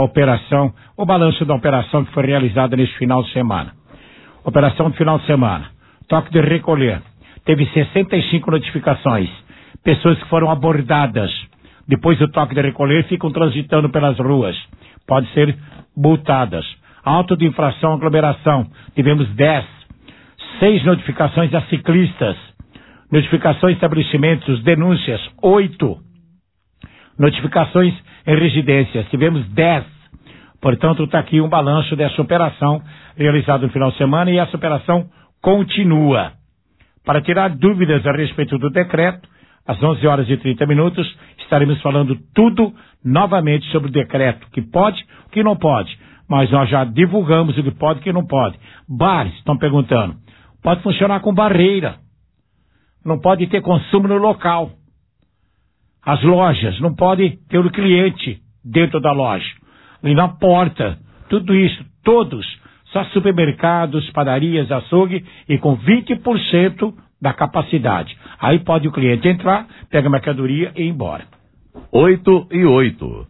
o balanço da operação que foi realizada neste final de semana. Operação de final de semana. Toque de recolher. Teve 65 notificações. Pessoas que foram abordadas depois do toque de recolher ficam transitando pelas ruas. Pode ser multadas. Auto de infração, aglomeração. Tivemos 10. 6 notificações a ciclistas. Notificações a estabelecimentos, denúncias, 8. Notificações em residências, tivemos 10. Portanto, está aqui um balanço dessa operação realizada no final de semana e essa operação continua. Para tirar dúvidas a respeito do decreto, às 11 horas e 30 minutos, estaremos falando tudo novamente sobre o decreto, que pode, o que não pode. Mas nós já divulgamos o que pode e o que não pode. Bares, estão perguntando, pode funcionar com barreira. Não pode ter consumo no local. As lojas, não pode ter o cliente dentro da loja. Ali na porta, tudo isso, todos, só supermercados, padarias, açougue e com 20% da capacidade. Aí pode o cliente entrar, pega a mercadoria e ir embora. 8:08.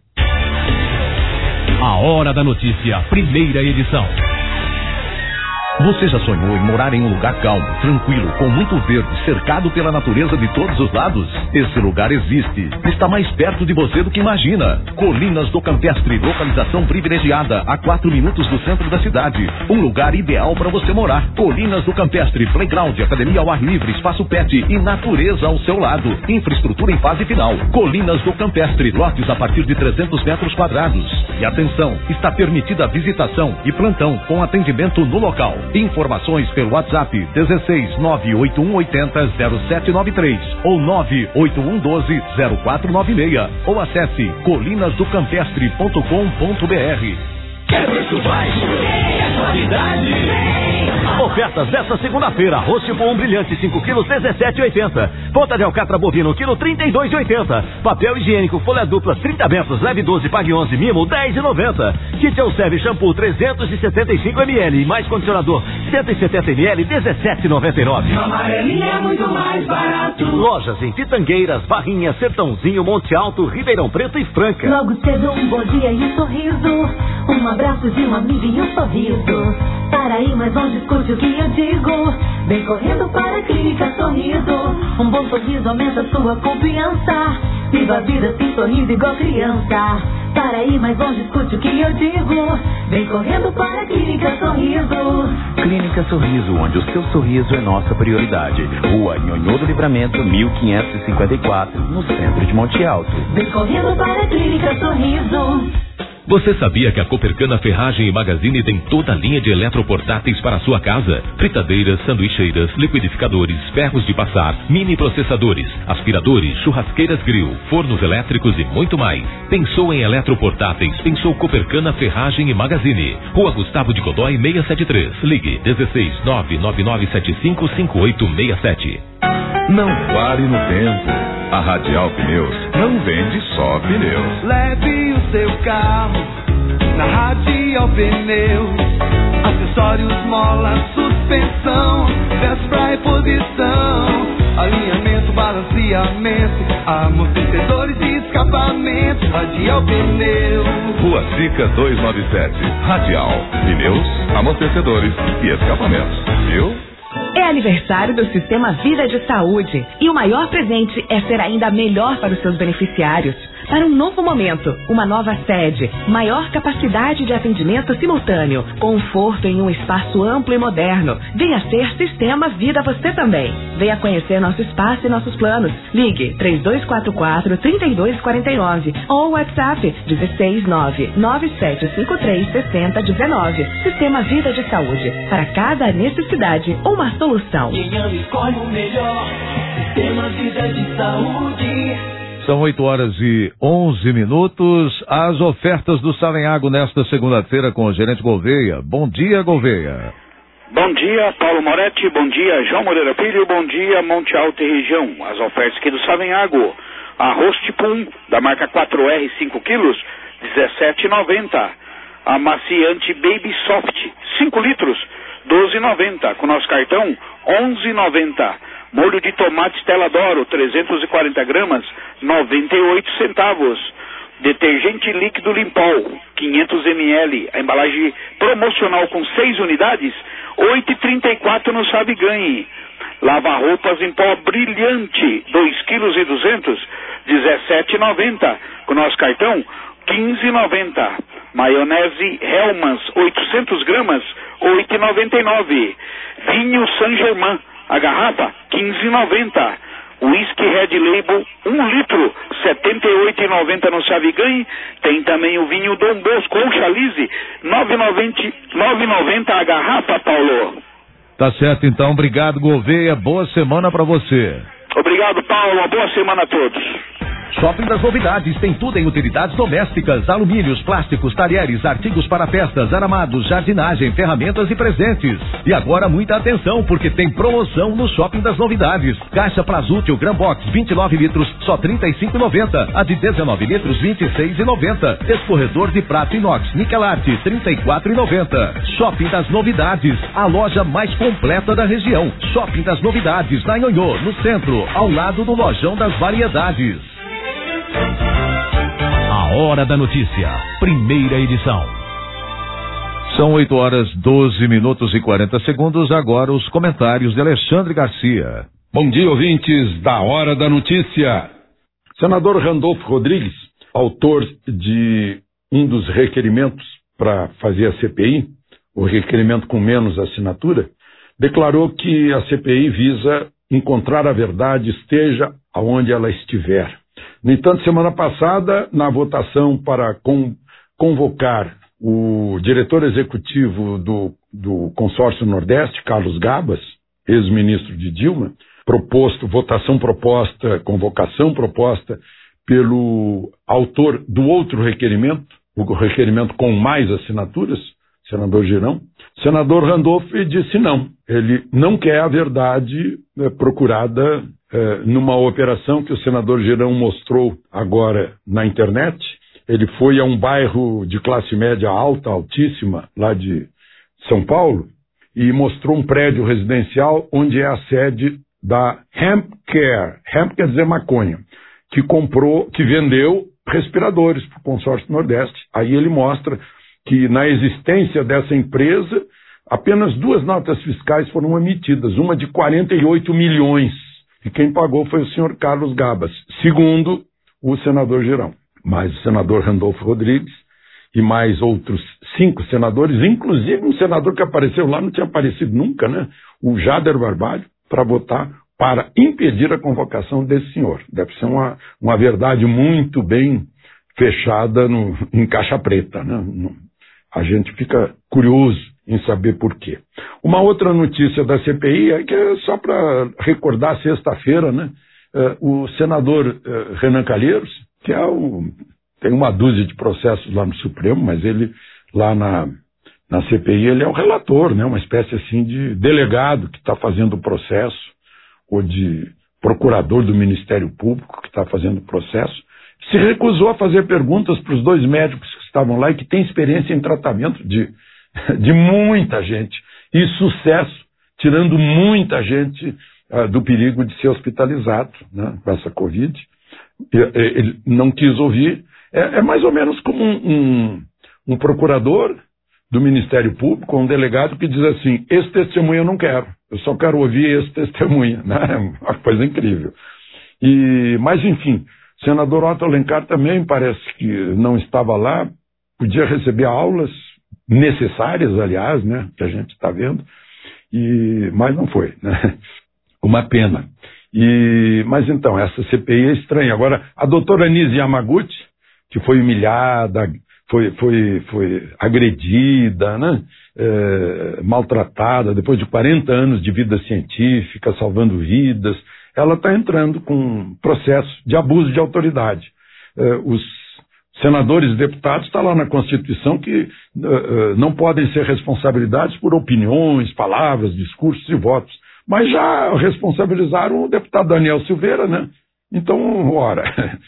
A Hora da Notícia, primeira edição. Você já sonhou em morar em um lugar calmo, tranquilo, com muito verde, cercado pela natureza de todos os lados? Esse lugar existe. Está mais perto de você do que imagina. Colinas do Campestre, localização privilegiada, a 4 minutos do centro da cidade. Um lugar ideal para você morar. Colinas do Campestre, playground, academia ao ar livre, espaço pet e natureza ao seu lado. Infraestrutura em fase final. Colinas do Campestre, lotes a partir de 300 metros quadrados. E atenção, está permitida a visitação e plantão com atendimento no local. Informações pelo WhatsApp 16 98180 0793 ou 98112 0496 ou acesse colinasdocampestre.com.br. Quer preço baixo? É qualidade. Ofertas desta segunda-feira. Arroz tipo brilhante 5 quilos 17,80. Ponta de alcatra bovino quilo 32,80. Papel higiênico folha dupla 30 metros leve 12 pague 11 mimo 10,90. Kit Elseve shampoo 375 ml mais condicionador 170 ml 17,99. Amarelinha é muito mais barato. Lojas em Pitangueiras, Barrinha, Sertãozinho, Monte Alto, Ribeirão Preto e Franca. Logo cedo um bom dia e um sorriso. Um abraço de um amigo e um sorriso. Para ir mais longe, escute o que eu digo. Vem correndo para a Clínica Sorriso. Um bom sorriso aumenta sua confiança. Viva a vida sem sorriso igual criança. Para ir mais longe, escute o que eu digo. Vem correndo para a Clínica Sorriso. Clínica Sorriso, onde o seu sorriso é nossa prioridade. Rua Nhonhô do Livramento, 1554, no centro de Monte Alto. Vem correndo para a Clínica Sorriso. Você sabia que a Copercana Ferragem e Magazine tem toda a linha de eletroportáteis para a sua casa? Fritadeiras, sanduicheiras, liquidificadores, ferros de passar, mini processadores, aspiradores, churrasqueiras grill, fornos elétricos e muito mais. Pensou em eletroportáteis? Pensou Copercana Ferragem e Magazine. Rua Gustavo de Godoy 673. Ligue 16 99975 5867. Não pare no tempo. A Radial Pneus não vende só pneus. Leve o seu carro na Radial Pneus. Acessórios, mola, suspensão, peças pra reposição, alinhamento, balanceamento, amortecedores e escapamentos. Radial Pneus. Rua Sica 297. Radial Pneus, amortecedores e escapamentos. Viu? É aniversário do Sistema Vida de Saúde e o maior presente é ser ainda melhor para os seus beneficiários. Para um novo momento, uma nova sede, maior capacidade de atendimento simultâneo, conforto em um espaço amplo e moderno. Venha ser Sistema Vida você também. Venha conhecer nosso espaço e nossos planos. Ligue 3244-3249 ou WhatsApp 16997536019. Sistema Vida de Saúde. Para cada necessidade, uma solução. Quem ama escolhe o melhor. Sistema Vida de Saúde. São 8h11. As ofertas do Savenhago nesta segunda-feira com o gerente Gouveia. Bom dia, Gouveia. Bom dia, Paulo Moretti. Bom dia, João Moreira Filho. Bom dia, Monte Alto e região. As ofertas aqui do Savenhago. Arroz tipo 1, da marca 4R, 5 quilos, R$17,90. Amaciante Baby Soft, 5 litros, R$12,90. Com nosso cartão, R$11,90. Molho de tomate Stella D'Oro, 340 gramas, 98 centavos. Detergente líquido Limpol, 500 ml. A embalagem promocional com 6 unidades, 8,34 no Sabe Ganhe. Lava-roupas em pó brilhante, 2,2 kg, R$17,90. Com nosso cartão, R$15,90. Maionese Hellmann's, 800 gramas, R$8,99. Vinho Saint-Germain, a garrafa, R$15,90. Whisky Red Label, 1 litro, R$78,90 no Saviganhe. Tem também o vinho Dom Bosco ou Chalice, R$9,90 a garrafa, Paulo. Tá certo, então. Obrigado, Gouveia. Boa semana pra você. Obrigado, Paulo. Uma boa semana a todos. Shopping das Novidades tem tudo em utilidades domésticas, alumínios, plásticos, talheres, artigos para festas, aramados, jardinagem, ferramentas e presentes. E agora muita atenção, porque tem promoção no Shopping das Novidades. Caixa Prazútil Gran Box 29 litros, só R$35,90. A de 19 litros, R$26,90. Escorredor de prato inox Nikelart, R$34,90. Shopping das Novidades, a loja mais completa da região. Shopping das Novidades, na Nhonhô, no centro, ao lado do Lojão das Variedades. A Hora da Notícia, primeira edição. São 8h12 e 40 segundos. Agora os comentários de Alexandre Garcia. Bom dia, ouvintes da Hora da Notícia. Senador Randolfo Rodrigues, autor de um dos requerimentos para fazer a CPI, o requerimento com menos assinatura, declarou que a CPI visa encontrar a verdade, esteja aonde ela estiver. No entanto, semana passada, na votação para convocar o diretor executivo do Consórcio Nordeste, Carlos Gabas, ex-ministro de Dilma, convocação proposta pelo autor do outro requerimento, o requerimento com mais assinaturas, senador Girão, o senador Randolph disse não. Ele não quer a verdade procurada numa operação que o senador Girão mostrou agora na internet. Ele foi a um bairro de classe média alta, altíssima, lá de São Paulo, e mostrou um prédio residencial onde é a sede da Hemp Care. Hemp quer dizer maconha, que vendeu respiradores para o Consórcio Nordeste. Aí ele mostra que na existência dessa empresa, apenas 2 notas fiscais foram emitidas, uma de 48 milhões. E quem pagou foi o senhor Carlos Gabas, segundo o senador Girão, mais o senador Randolfo Rodrigues e mais outros 5 senadores, inclusive um senador que apareceu lá, não tinha aparecido nunca, né? O Jader Barbalho, para votar para impedir a convocação desse senhor. Deve ser uma verdade muito bem fechada em caixa preta, né? A gente fica curioso em saber por quê. Uma outra notícia da CPI é que é só para recordar sexta-feira, né? O senador Renan Calheiros, que tem uma dúzia de processos lá no Supremo, mas ele lá na CPI ele é o relator, né? Uma espécie assim de delegado que está fazendo o processo, ou de procurador do Ministério Público que está fazendo o processo, se recusou a fazer perguntas para os 2 médicos que estavam lá e que têm experiência em tratamento de muita gente e sucesso, tirando muita gente do perigo de ser hospitalizado, né, com essa Covid. Ele não quis ouvir. É mais ou menos como um procurador do Ministério Público, um delegado que diz assim: esse testemunho eu não quero, eu só quero ouvir esse testemunho, né? Uma coisa incrível. Mas enfim, o senador Otto Alencar também parece que não estava lá, podia receber aulas necessárias, aliás, né, que a gente está vendo, mas não foi, né? Uma pena. Mas então, essa CPI é estranha. Agora, a doutora Nise Yamaguchi, que foi humilhada, foi agredida, né? Maltratada, depois de 40 anos de vida científica, salvando vidas, ela está entrando com um processo de abuso de autoridade. Os senadores e deputados, está lá na Constituição que não podem ser responsabilizados por opiniões, palavras, discursos e votos. Mas já responsabilizaram o deputado Daniel Silveira, né? Então, ora.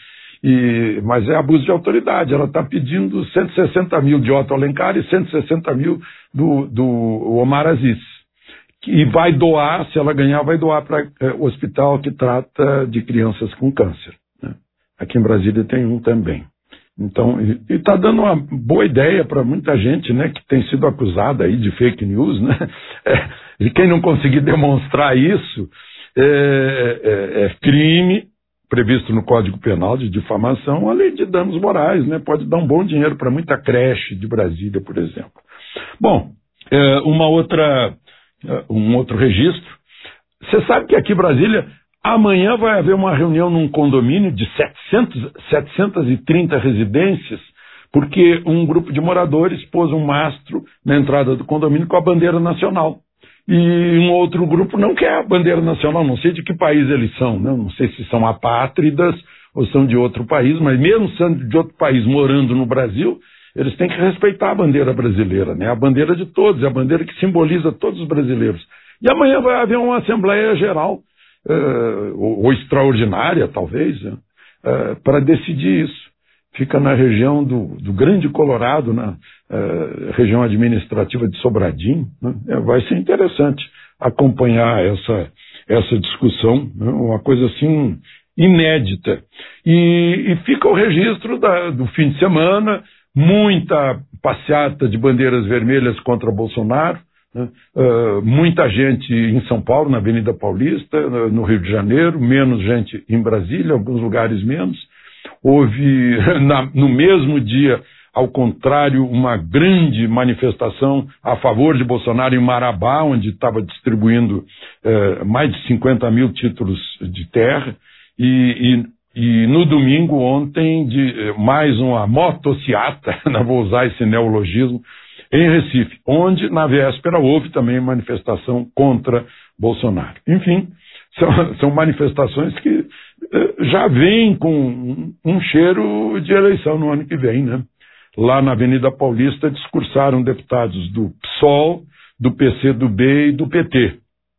Mas é abuso de autoridade. Ela está pedindo 160 mil de Otto Alencar e 160 mil do Omar Aziz. E vai doar, se ela ganhar, vai doar para o hospital que trata de crianças com câncer, né? Aqui em Brasília tem um também. Então, está dando uma boa ideia para muita gente, né, que tem sido acusada aí de fake news, né? E quem não conseguir demonstrar isso é crime previsto no Código Penal de difamação, a lei de danos morais, né? Pode dar um bom dinheiro para muita creche de Brasília, por exemplo. Bom, um outro registro. Você sabe que aqui em Brasília amanhã vai haver uma reunião num condomínio de 730 residências, porque um grupo de moradores pôs um mastro na entrada do condomínio com a bandeira nacional. E um outro grupo não quer a bandeira nacional, não sei de que país eles são, né? Não sei se são apátridas ou são de outro país, mas mesmo sendo de outro país morando no Brasil, eles têm que respeitar a bandeira brasileira, né? A bandeira de todos, é a bandeira que simboliza todos os brasileiros. E amanhã vai haver uma Assembleia Geral, ou extraordinária, talvez, né? Para decidir isso. Fica na região do Grande Colorado, na região administrativa de Sobradinho, né? Vai ser interessante acompanhar essa discussão, né? Uma coisa assim inédita. E fica o registro do fim de semana, muita passeata de bandeiras vermelhas contra Bolsonaro, né? Muita gente em São Paulo, na Avenida Paulista, no Rio de Janeiro, menos gente em Brasília, alguns lugares menos. Houve, no mesmo dia, ao contrário, uma grande manifestação a favor de Bolsonaro em Marabá, onde estava distribuindo mais de 50 mil títulos de terra, e no domingo, ontem, mais uma motociata, vou usar esse neologismo, em Recife, onde, na véspera, houve também manifestação contra Bolsonaro. Enfim, são manifestações que já vêm com um cheiro de eleição no ano que vem, né? Lá na Avenida Paulista discursaram deputados do PSOL, do PCdoB e do PT.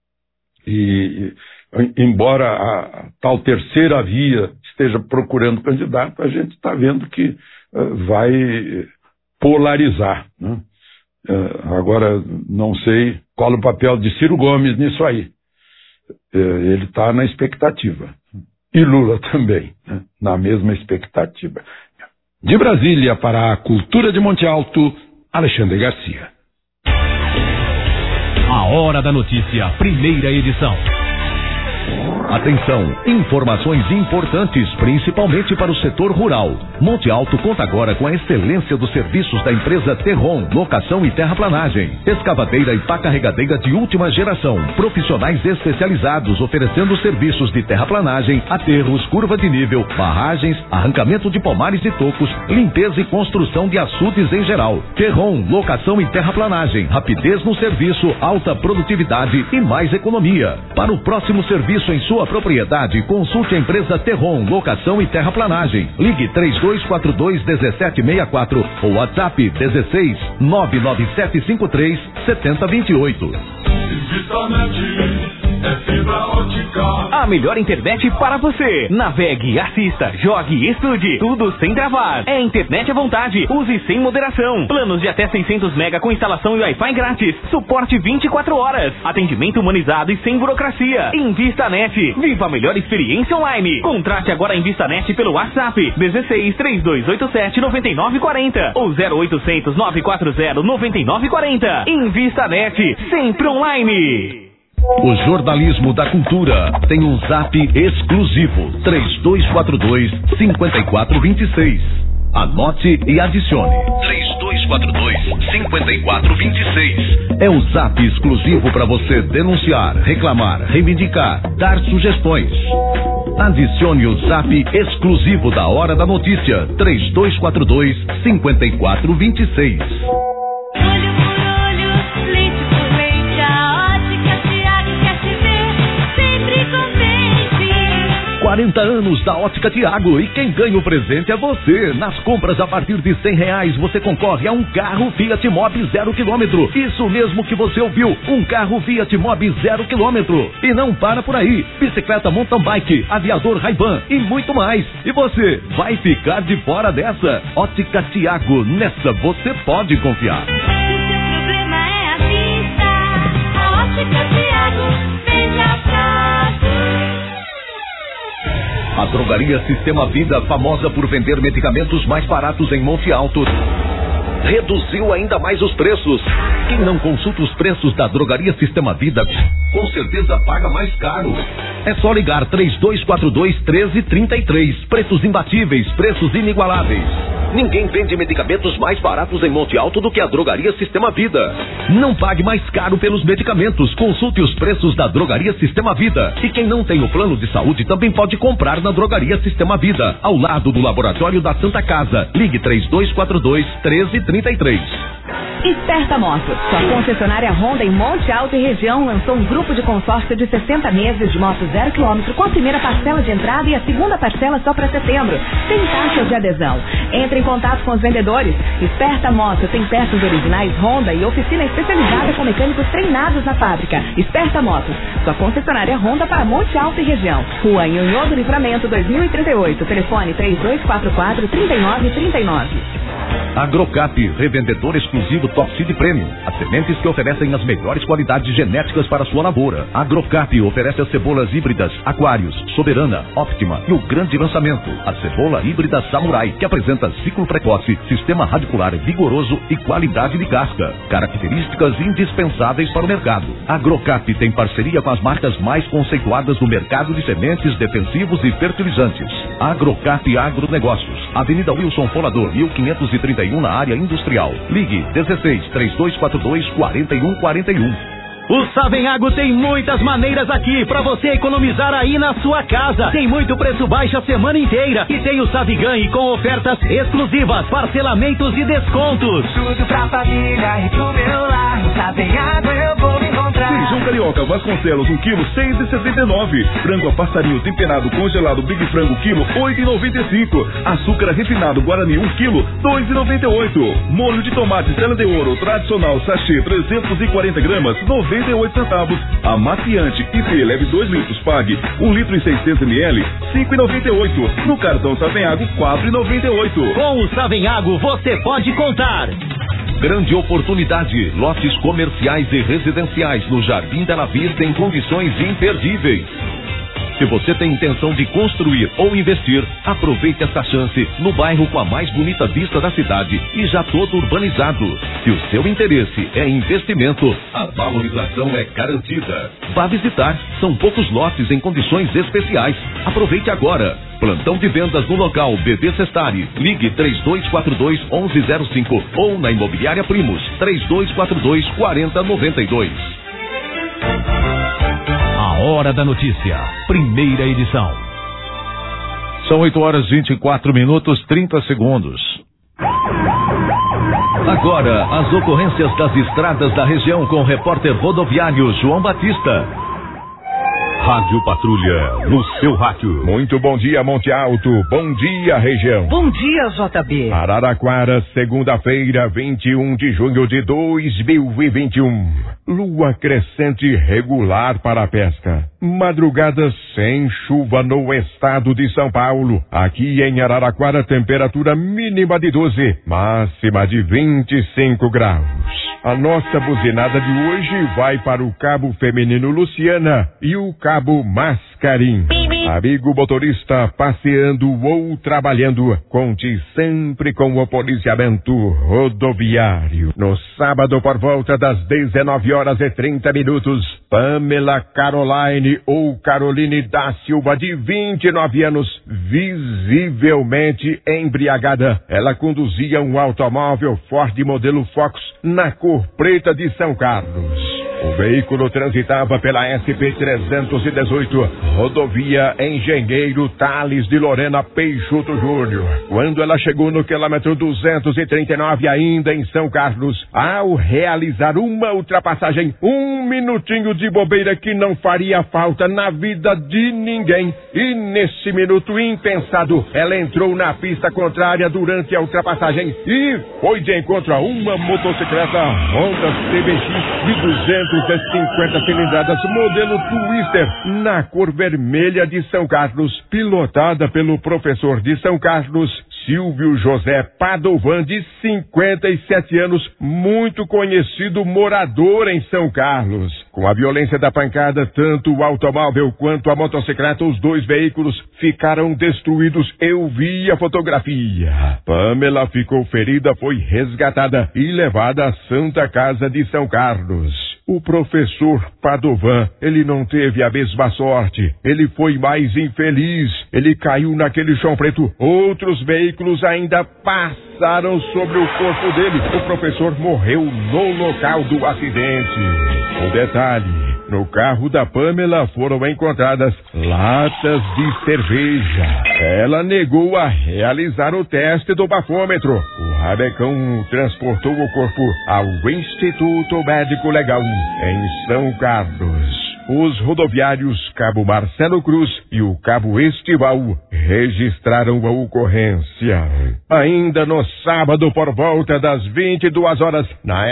E embora a tal terceira via esteja procurando candidato, a gente está vendo que vai polarizar, né? Agora, não sei qual o papel de Ciro Gomes nisso aí. Ele está na expectativa. E Lula também, né? Na mesma expectativa. De Brasília para a Cultura de Monte Alto, Alexandre Garcia. A Hora da Notícia, primeira edição. Atenção, informações importantes, principalmente para o setor rural. Monte Alto conta agora com a excelência dos serviços da empresa Terron, locação e terraplanagem, escavadeira e pá carregadeira de última geração, profissionais especializados oferecendo serviços de terraplanagem, aterros, curva de nível, barragens, arrancamento de pomares e tocos, limpeza e construção de açudes em geral. Terron, locação e terraplanagem, rapidez no serviço, alta produtividade e mais economia. Para o próximo serviço em sua propriedade, consulte a empresa Terron, locação e terraplanagem. Ligue 3242-1764 ou WhatsApp 16 99753 7028. É fibra ótica. A melhor internet para você. Navegue, assista, jogue e estude. Tudo sem travar. É internet à vontade. Use sem moderação. Planos de até 600 mega com instalação e Wi-Fi grátis. Suporte 24 horas. Atendimento humanizado e sem burocracia. InvistaNet. Viva a melhor experiência online. Contrate agora a InvistaNet pelo WhatsApp 16 3287 9940 ou 0800 940 9940. InvistaNet. Sempre online. O jornalismo da cultura tem um zap exclusivo 3242-5426. Anote e adicione 3242-5426. É o zap exclusivo para você denunciar, reclamar, reivindicar, dar sugestões. Adicione o zap exclusivo da Hora da Notícia 3242-5426. 40 anos da Ótica Tiago e quem ganha o presente é você. Nas compras a partir de R$100 você concorre a um carro Fiat Mobi 0 km. Isso mesmo que você ouviu, um carro Fiat Mobi 0 km. E não para por aí, bicicleta mountain bike, aviador Ray-Ban e muito mais. E você vai ficar de fora dessa. Ótica Tiago, nessa você pode confiar. Se o seu problema é a vista, a Ótica Tiago vem atrás. A Drogaria Sistema Vida, famosa por vender medicamentos mais baratos em Monte Alto, reduziu ainda mais os preços. Quem não consulta os preços da Drogaria Sistema Vida, com certeza paga mais caro. É só ligar 3242-1333. Preços imbatíveis, preços inigualáveis. Ninguém vende medicamentos mais baratos em Monte Alto do que a Drogaria Sistema Vida. Não pague mais caro pelos medicamentos. Consulte os preços da Drogaria Sistema Vida. E quem não tem o plano de saúde também pode comprar na Drogaria Sistema Vida, ao lado do Laboratório da Santa Casa. Ligue 3242-1333. Esperta Motos, sua concessionária Honda em Monte Alto e região, lançou um grupo de consórcio de 60 meses de moto 0 km com a primeira parcela de entrada e a segunda parcela só para setembro, sem taxa de adesão. Entre em contato com os vendedores. Esperta Motos tem peças originais Honda e oficina especializada com mecânicos treinados na fábrica. Esperta Motos, sua concessionária Honda para Monte Alto e região. Rua Nhonhô do Livramento 2038, telefone 3244-3939. Agrocap, revendedor exclusivo Top Seed Premium. As sementes que oferecem as melhores qualidades genéticas para a sua lavoura. Agrocap oferece as cebolas híbridas Aquários, Soberana, Optima e o grande lançamento, a cebola híbrida Samurai, que apresenta ciclo precoce, sistema radicular vigoroso e qualidade de casca. Características indispensáveis para o mercado. Agrocap tem parceria com as marcas mais conceituadas do mercado de sementes, defensivos e fertilizantes. Agrocap Agronegócios, Avenida Wilson Folador, 1531 na área industrial. Ligue 16-3242-4141. O Savenhago tem muitas maneiras aqui pra você economizar aí na sua casa. Tem muito preço baixo a semana inteira e tem o Saviganhe com ofertas exclusivas, parcelamentos e descontos. Tudo pra família e pro meu lar. No Savenhago eu vou me encontrar. Feijão carioca Vasconcelos, 1 quilo, R$6,79. Frango a passarinho temperado congelado Big Frango, quilo, R$8,95. Açúcar refinado Guarani, 1 quilo, R$2,98. Molho de tomate Stella de Ouro tradicional sachê 340 gramas, 98 centavos. Amaciante IP leve 2 litros, pague 1 litro e 600 ml, 5,98. No cartão Savenhago, 4,98. Com o Savenhago você pode contar. Grande oportunidade, lotes comerciais e residenciais no Jardim Bela Vista em condições imperdíveis. Se você tem intenção de construir ou investir, aproveite esta chance no bairro com a mais bonita vista da cidade e já todo urbanizado. Se o seu interesse é investimento, a valorização é garantida. Vá visitar, são poucos lotes em condições especiais. Aproveite agora. Plantão de vendas no local BB Sestari. Ligue 3242-1105 ou na Imobiliária Primos 3242-4092. A Hora da Notícia, primeira edição. São 8h24, 30 segundos. Agora, as ocorrências das estradas da região com o repórter rodoviário João Batista. Rádio Patrulha, no seu rádio. Muito bom dia, Monte Alto. Bom dia, região. Bom dia, JB. Araraquara, segunda-feira, 21 de junho de 2021. Lua crescente regular para a pesca. Madrugada sem chuva no estado de São Paulo. Aqui em Araraquara, temperatura mínima de 12, máxima de 25 graus. A nossa buzinada de hoje vai para o Cabo Feminino Luciana e o Cabo Mascarim. Amigo motorista, passeando ou trabalhando, conte sempre com o policiamento rodoviário. No sábado, por volta das 19h30, Pamela Caroline ou Caroline da Silva, de 29 anos, visivelmente embriagada. Ela conduzia um automóvel Ford modelo Focus na cor preta de São Carlos. O veículo transitava pela SP-318, rodovia Engenheiro Tales de Lorena Peixoto Júnior. Quando ela chegou no quilômetro 239, ainda em São Carlos, ao realizar uma ultrapassagem, um minutinho de bobeira que não faria falta na vida de ninguém. E nesse minuto impensado, ela entrou na pista contrária durante a ultrapassagem e foi de encontro a uma motocicleta Honda CBX de 250 cilindradas, modelo Twister, na cor vermelha de São Carlos, pilotada pelo professor de São Carlos, Silvio José Padovan, de 57 anos, muito conhecido morador em São Carlos. Com a violência da pancada, tanto o automóvel quanto a motocicleta, os dois veículos ficaram destruídos. Eu vi a fotografia. Pamela ficou ferida, foi resgatada e levada à Santa Casa de São Carlos. O professor Padovan, ele não teve a mesma sorte. Ele foi mais infeliz. Ele caiu naquele chão preto. Outros veículos ainda passaram sobre o corpo dele. O professor morreu no local do acidente. Um detalhe: no carro da Pamela foram encontradas latas de cerveja. Ela negou a realizar o teste do bafômetro. O rabecão transportou o corpo ao Instituto Médico Legal em São Carlos. Os rodoviários Cabo Marcelo Cruz e o Cabo Estival registraram a ocorrência. Ainda no sábado, por volta das 22 horas, na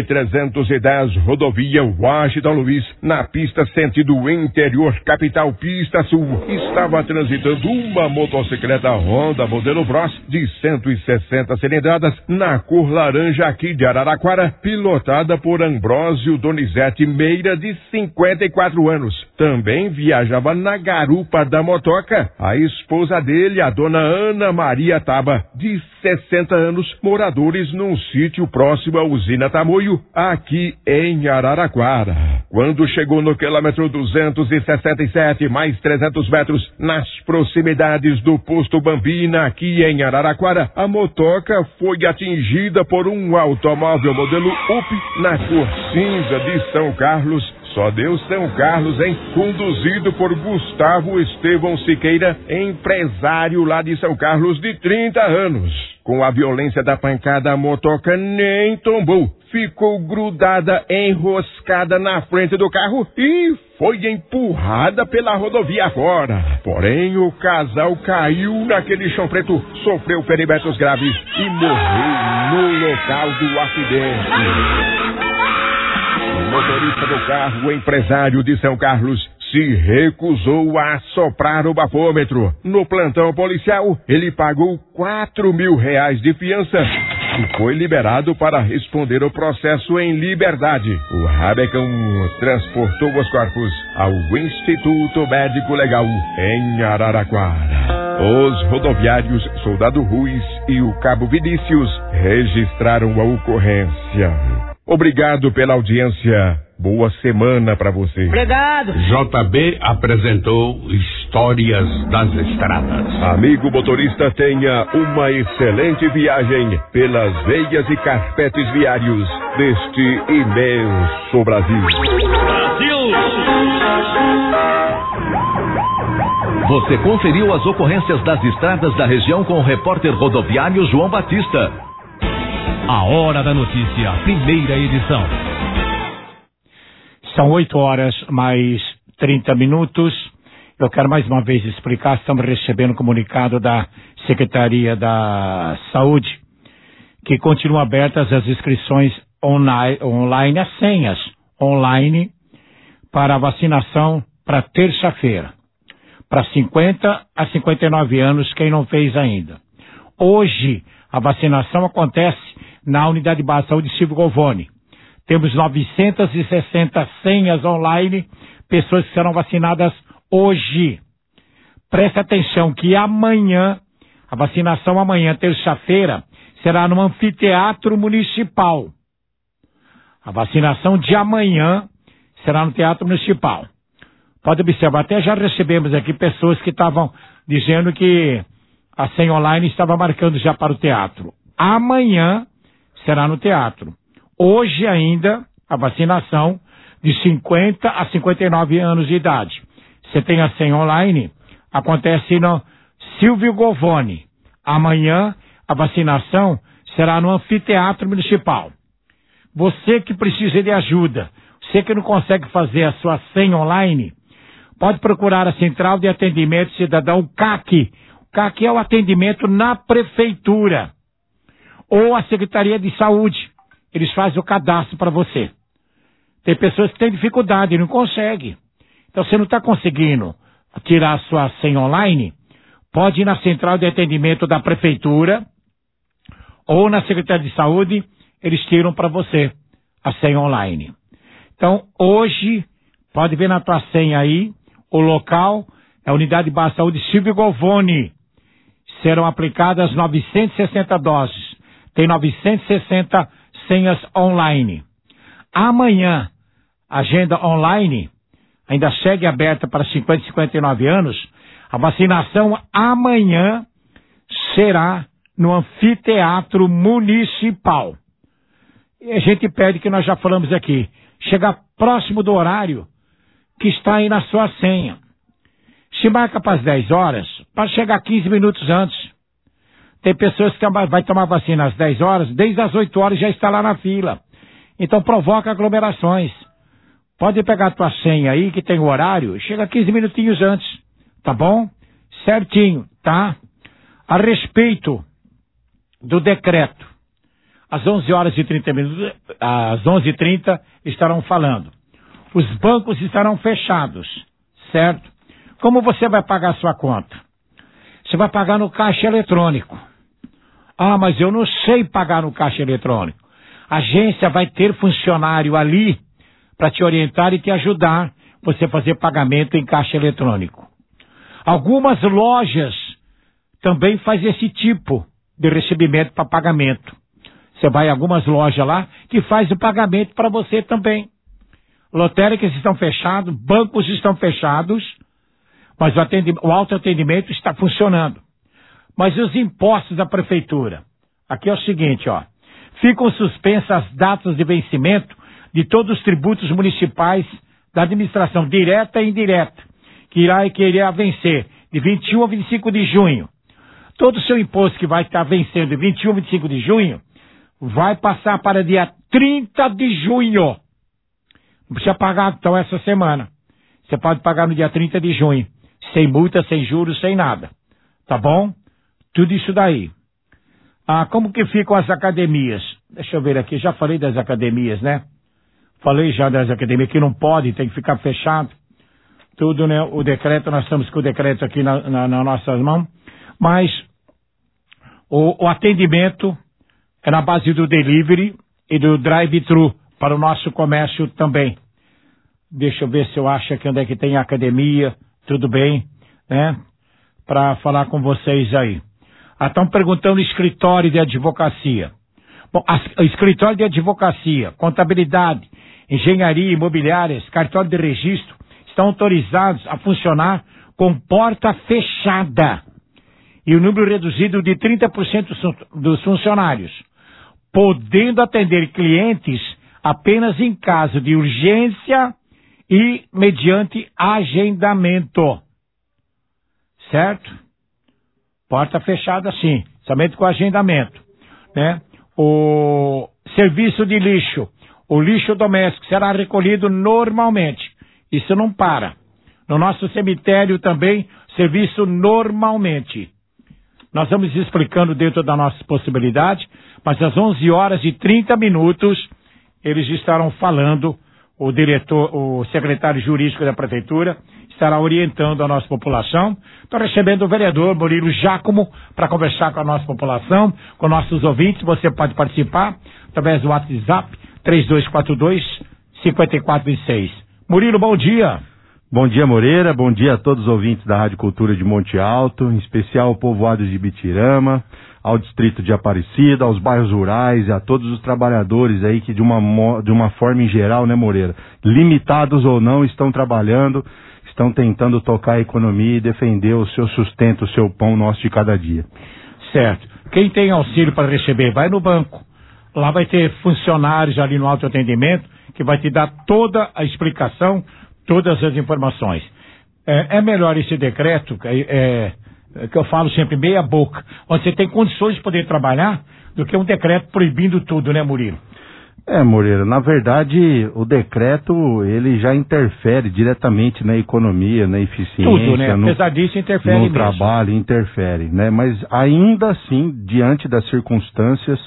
SP-310, rodovia Washington Luiz, na pista sentido interior capital pista sul, estava transitando uma motocicleta Honda modelo Bros de 160 cilindradas, na cor laranja aqui de Araraquara, pilotada por Ambrósio Donizete Meira, de 54 anos. Também viajava na garupa da motoca a esposa dele, a dona Ana Maria Taba, de 60 anos, moradores num sítio próximo à usina Tamoio, aqui em Araraquara. Quando chegou no quilômetro 267, mais 300 metros, nas proximidades do posto Bambina, aqui em Araraquara, a motoca foi atingida por um automóvel modelo UP na cor cinza de São Carlos. Só deu São Carlos, hein? Conduzido por Gustavo Estevão Siqueira, empresário lá de São Carlos, de 30 anos. Com a violência da pancada, a motoca nem tombou. Ficou grudada, enroscada na frente do carro e foi empurrada pela rodovia fora. Porém, o casal caiu naquele chão preto, sofreu ferimentos graves e morreu no local do acidente. O motorista do carro, o empresário de São Carlos, se recusou a soprar o bafômetro. No plantão policial, ele pagou R$4.000 de fiança e foi liberado para responder o processo em liberdade. O Rabecão transportou os corpos ao Instituto Médico Legal em Araraquara. Os rodoviários Soldado Ruiz e o Cabo Vinícius registraram a ocorrência. Obrigado pela audiência. Boa semana para você. Obrigado. JB apresentou Histórias das Estradas. Amigo motorista, tenha uma excelente viagem pelas veias e carpetes viários deste imenso Brasil. Você conferiu as ocorrências das estradas da região com o repórter rodoviário João Batista. A Hora da Notícia, primeira edição. São 8 horas mais 30 minutos. Eu quero mais uma vez explicar, estamos recebendo comunicado da Secretaria da Saúde, que continuam abertas as inscrições online, as senhas online para a vacinação para terça-feira, para 50 a 59 anos, quem não fez ainda. Hoje, a vacinação acontece na Unidade Básica de Saúde Silvio Govoni. Temos 960 senhas online, pessoas que serão vacinadas hoje. Preste atenção que amanhã, a vacinação amanhã, terça-feira, será no anfiteatro municipal. A vacinação de amanhã será no Teatro Municipal. Pode observar, até já recebemos aqui pessoas que estavam dizendo que a senha online estava marcando já para o teatro. Amanhã será no teatro. Hoje ainda, a vacinação de 50 a 59 anos de idade. Você tem a senha online, acontece no Silvio Govoni. Amanhã, a vacinação será no anfiteatro municipal. Você que precisa de ajuda, você que não consegue fazer a sua senha online, pode procurar a Central de Atendimento Cidadão CAC. O CAC é o atendimento na prefeitura ou a Secretaria de Saúde. Eles fazem o cadastro para você. Tem pessoas que têm dificuldade e não conseguem. Então, você não está conseguindo tirar a sua senha online, pode ir na Central de Atendimento da Prefeitura ou na Secretaria de Saúde, eles tiram para você a senha online. Então, hoje, pode ver na tua senha aí, o local é a Unidade Básica de Saúde Silvio Govoni. Serão aplicadas 960 doses. Tem 960 senhas online. Amanhã, a agenda online ainda segue aberta para 50 e 59 anos. A vacinação amanhã será no anfiteatro municipal. E a gente pede, que nós já falamos aqui, chegar próximo do horário que está aí na sua senha. Se marca para as 10 horas, para chegar 15 minutos antes. Tem pessoas que vai tomar vacina às 10 horas, desde as 8 horas já está lá na fila. Então provoca aglomerações. Pode pegar a tua senha aí, que tem o horário, chega 15 minutinhos antes. Tá bom? Certinho, tá? A respeito do decreto, às 11 horas e 30 minutos, às 11h30 estarão falando. Os bancos estarão fechados, certo? Como você vai pagar a sua conta? Você vai pagar no caixa eletrônico. Ah, mas eu não sei pagar no caixa eletrônico. A agência vai ter funcionário ali para te orientar e te ajudar você a fazer pagamento em caixa eletrônico. Algumas lojas também fazem esse tipo de recebimento para pagamento. Você vai em algumas lojas lá que faz o pagamento para você também. Lotéricas estão fechadas, bancos estão fechados, mas o autoatendimento está funcionando. Mas os impostos da prefeitura? Aqui é o seguinte, ó. Ficam suspensas as datas de vencimento de todos os tributos municipais da administração direta e indireta, que irá vencer de 21 a 25 de junho. Todo o seu imposto que vai estar vencendo de 21 a 25 de junho vai passar para dia 30 de junho. Não precisa pagar, então, essa semana. Você pode pagar no dia 30 de junho. Sem multa, sem juros, sem nada. Tá bom? Tudo isso daí. Como que ficam as academias? Deixa eu ver aqui, já falei das academias, né? Falei já das academias que não pode, tem que ficar fechado. Tudo, né? O decreto, nós estamos com o decreto aqui nas nossas mãos. Mas o atendimento é na base do delivery e do drive-thru para o nosso comércio também. Deixa eu ver se eu acho aqui onde é que tem academia, tudo bem, né? Para falar com vocês aí. Estão perguntando escritório de advocacia. Bom, escritório de advocacia, contabilidade, engenharia, imobiliárias, cartório de registro, estão autorizados a funcionar com porta fechada e o número reduzido de 30% dos funcionários, podendo atender clientes apenas em caso de urgência e mediante agendamento. Certo? Porta fechada sim, somente com agendamento, né? O serviço de lixo, o lixo doméstico será recolhido normalmente. Isso não para. No nosso cemitério também, serviço normalmente. Nós vamos explicando dentro da nossa possibilidade, mas às 11h30, eles estarão falando, o secretário jurídico da prefeitura estará orientando a nossa população. Estou recebendo o vereador Murilo Giacomo para conversar com a nossa população, com nossos ouvintes. Você pode participar através do WhatsApp 3242-5426. Murilo, bom dia. Bom dia, Moreira. Bom dia a todos os ouvintes da Rádio Cultura de Monte Alto, em especial ao povoado de Ibitirama, ao distrito de Aparecida, aos bairros rurais e a todos os trabalhadores aí que de uma forma em geral, né, Moreira, limitados ou não, estão trabalhando, estão tentando tocar a economia e defender o seu sustento, o seu pão nosso de cada dia. Certo. Quem tem auxílio para receber, vai no banco. Lá vai ter funcionários ali no autoatendimento que vai te dar toda a explicação, todas as informações. É melhor esse decreto, que eu falo sempre, meia boca, onde você tem condições de poder trabalhar, do que um decreto proibindo tudo, né, Murilo? Moreira, na verdade, o decreto, ele já interfere diretamente na economia, na eficiência. Tudo, né? Apesar disso, interfere no trabalho, interfere, né? Mas ainda assim, diante das circunstâncias,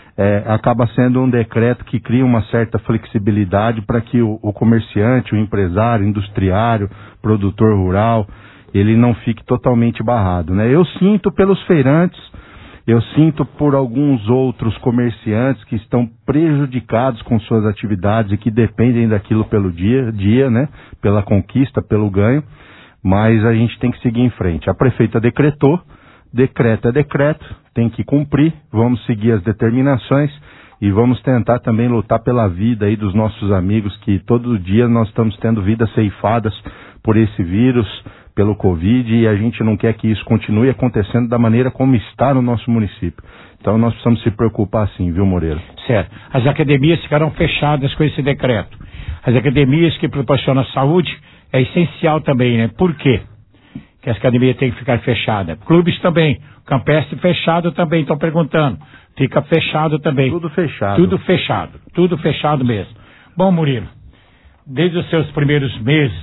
acaba sendo um decreto que cria uma certa flexibilidade para que o comerciante, o empresário, o industriário, produtor rural, ele não fique totalmente barrado, né? Eu sinto pelos feirantes, eu sinto por alguns outros comerciantes que estão prejudicados com suas atividades e que dependem daquilo pelo dia a dia, né? Pela conquista, pelo ganho, mas a gente tem que seguir em frente. A prefeita decretou, decreto é decreto, tem que cumprir, vamos seguir as determinações e vamos tentar também lutar pela vida aí dos nossos amigos, que todo dia nós estamos tendo vidas ceifadas por esse vírus, pelo Covid, e a gente não quer que isso continue acontecendo da maneira como está no nosso município. Então nós precisamos se preocupar sim, viu, Moreira? Certo. As academias ficarão fechadas com esse decreto. As academias que proporcionam saúde é essencial também, né? Por quê que as academias têm que ficar fechadas? Clubes também. Campestre fechado também, estão perguntando. Fica fechado também. Tudo fechado. Tudo fechado. Tudo fechado mesmo. Bom, Murilo, desde os seus primeiros meses,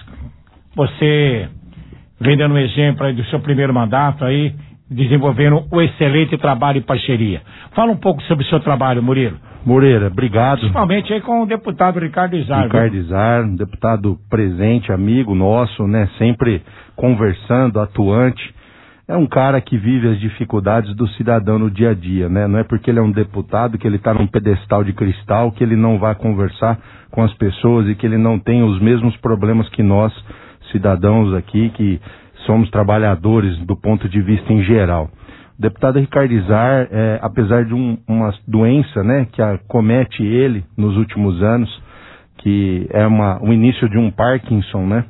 você vem dando um exemplo aí do seu primeiro mandato aí, desenvolvendo um excelente trabalho e parceria. Fala um pouco sobre o seu trabalho, Murilo. Moreira, obrigado. Principalmente aí com o deputado Ricardo Izar. Ricardo Izar, um deputado presente, amigo nosso, né? Sempre conversando, atuante. É um cara que vive as dificuldades do cidadão no dia a dia, né? Não é porque ele é um deputado que ele está num pedestal de cristal que ele não vai conversar com as pessoas e que ele não tem os mesmos problemas que nós, cidadãos aqui, que somos trabalhadores do ponto de vista em geral. O deputado Ricardo Izar, apesar de uma doença, né, que acomete ele nos últimos anos, que é o início de um Parkinson, né,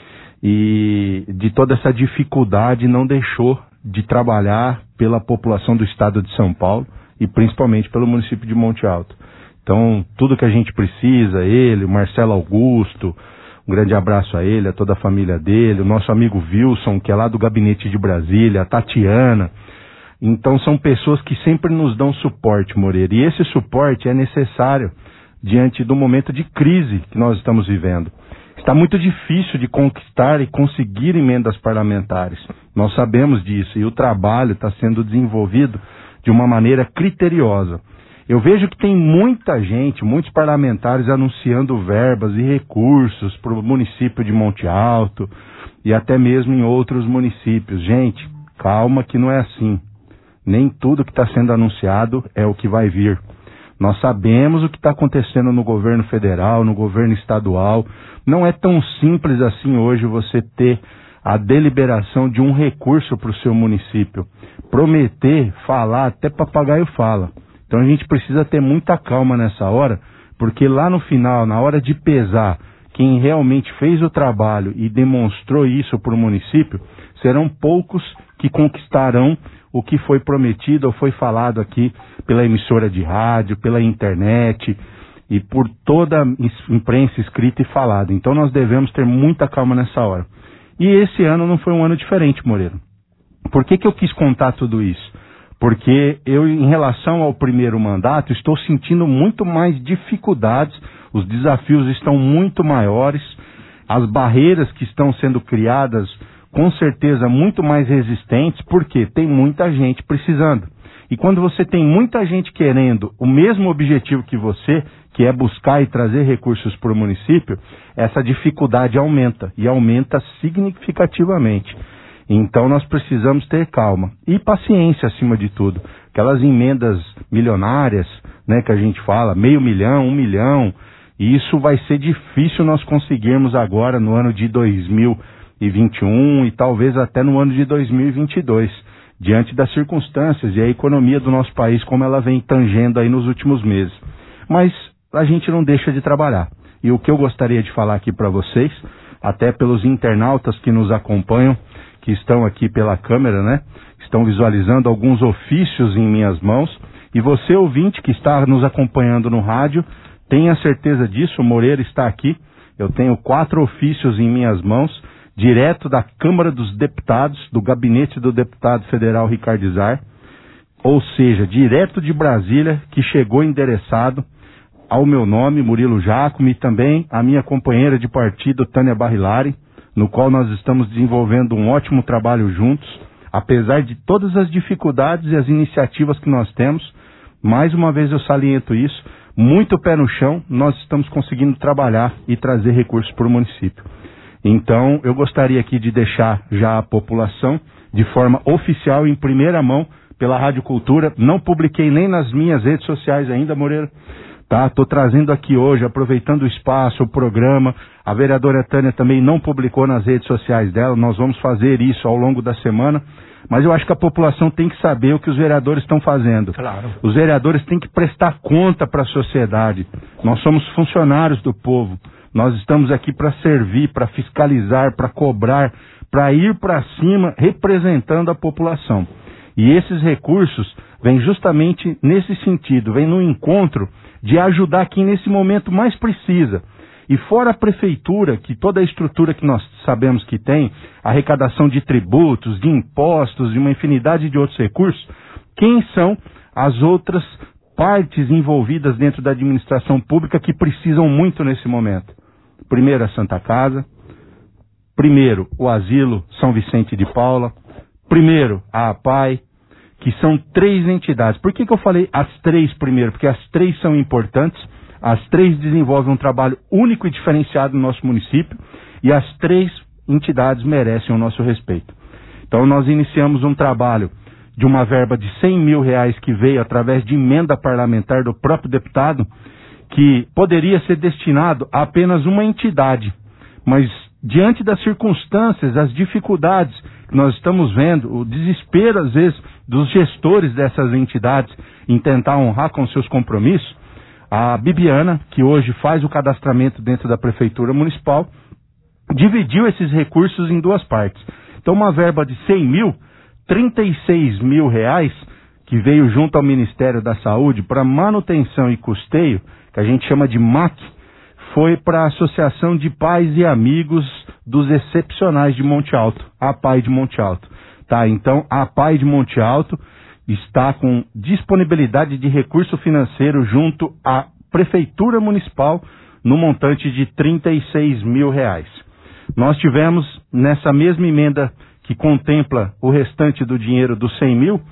e de toda essa dificuldade não deixou de trabalhar pela população do estado de São Paulo e principalmente pelo município de Monte Alto. Então, tudo que a gente precisa, ele, o Marcelo Augusto, um grande abraço a ele, a toda a família dele, o nosso amigo Wilson, que é lá do gabinete de Brasília, a Tatiana. Então são pessoas que sempre nos dão suporte, Moreira. E esse suporte é necessário diante do momento de crise que nós estamos vivendo. Está muito difícil de conquistar e conseguir emendas parlamentares. Nós sabemos disso e o trabalho está sendo desenvolvido de uma maneira criteriosa. Eu vejo que tem muita gente, muitos parlamentares anunciando verbas e recursos para o município de Monte Alto e até mesmo em outros municípios. Gente, calma que não é assim. Nem tudo que está sendo anunciado é o que vai vir. Nós sabemos o que está acontecendo no governo federal, no governo estadual. Não é tão simples assim hoje você ter a deliberação de um recurso para o seu município. Prometer, falar, até papagaio fala. Então a gente precisa ter muita calma nessa hora, porque lá no final, na hora de pesar quem realmente fez o trabalho e demonstrou isso para o município, serão poucos que conquistarão o que foi prometido ou foi falado aqui pela emissora de rádio, pela internet e por toda a imprensa escrita e falada. Então nós devemos ter muita calma nessa hora. E esse ano não foi um ano diferente, Moreira. Por que eu quis contar tudo isso? Porque eu, em relação ao primeiro mandato, estou sentindo muito mais dificuldades, os desafios estão muito maiores, as barreiras que estão sendo criadas, com certeza, muito mais resistentes, porque tem muita gente precisando. E quando você tem muita gente querendo o mesmo objetivo que você, que é buscar e trazer recursos para o município, essa dificuldade aumenta, e aumenta significativamente. Então nós precisamos ter calma e paciência acima de tudo. Aquelas emendas milionárias, né, que a gente fala, 500 mil, 1 milhão, e isso vai ser difícil nós conseguirmos agora no ano de 2021 e talvez até no ano de 2022, diante das circunstâncias e a economia do nosso país como ela vem tangendo aí nos últimos meses. Mas a gente não deixa de trabalhar. E o que eu gostaria de falar aqui para vocês, até pelos internautas que nos acompanham, que estão aqui pela câmera, né? Estão visualizando alguns ofícios em minhas mãos. E você, ouvinte, que está nos acompanhando no rádio, tenha certeza disso, o Moreira está aqui. Eu tenho 4 ofícios em minhas mãos, direto da Câmara dos Deputados, do gabinete do deputado federal Ricardo Izar, ou seja, direto de Brasília, que chegou endereçado ao meu nome, Murilo Jacome, e também a minha companheira de partido, Tânia Barrilari, no qual nós estamos desenvolvendo um ótimo trabalho juntos, apesar de todas as dificuldades e as iniciativas que nós temos. Mais uma vez eu saliento isso, muito pé no chão, nós estamos conseguindo trabalhar e trazer recursos para o município. Então, eu gostaria aqui de deixar já a população, de forma oficial, em primeira mão, pela Rádio Cultura. Não publiquei nem nas minhas redes sociais ainda, Moreira. Estou trazendo aqui hoje, aproveitando o espaço, o programa. A vereadora Tânia também não publicou nas redes sociais dela. Nós vamos fazer isso ao longo da semana. Mas eu acho que a população tem que saber o que os vereadores estão fazendo. Claro. Os vereadores têm que prestar conta para a sociedade. Nós somos funcionários do povo. Nós estamos aqui para servir, para fiscalizar, para cobrar, para ir para cima representando a população. E esses recursos vêm justamente nesse sentido, vêm no encontro de ajudar quem nesse momento mais precisa. E fora a prefeitura, que toda a estrutura que nós sabemos que tem, arrecadação de tributos, de impostos e uma infinidade de outros recursos, quem são as outras partes envolvidas dentro da administração pública que precisam muito nesse momento? Primeiro a Santa Casa, primeiro o Asilo São Vicente de Paula, primeiro a APAI, que são 3 entidades. Por que eu falei as 3 primeiro? Porque as 3 são importantes, as 3 desenvolvem um trabalho único e diferenciado no nosso município e as 3 entidades merecem o nosso respeito. Então nós iniciamos um trabalho de uma verba de 100 mil reais que veio através de emenda parlamentar do próprio deputado, que poderia ser destinado a apenas uma entidade, mas diante das circunstâncias, as dificuldades que nós estamos vendo, o desespero às vezes dos gestores dessas entidades em tentar honrar com seus compromissos, a Bibiana, que hoje faz o cadastramento dentro da Prefeitura Municipal, dividiu esses recursos em 2 partes. Então uma verba de 100 mil, 36 mil reais, que veio junto ao Ministério da Saúde para manutenção e custeio, que a gente chama de MAC, foi para a Associação de Pais e Amigos dos Excepcionais de Monte Alto, a APAI de Monte Alto. Tá, então a APAI de Monte Alto está com disponibilidade de recurso financeiro junto à Prefeitura Municipal no montante de 36 mil reais. Nós tivemos nessa mesma emenda que contempla o restante do dinheiro dos 100 mil,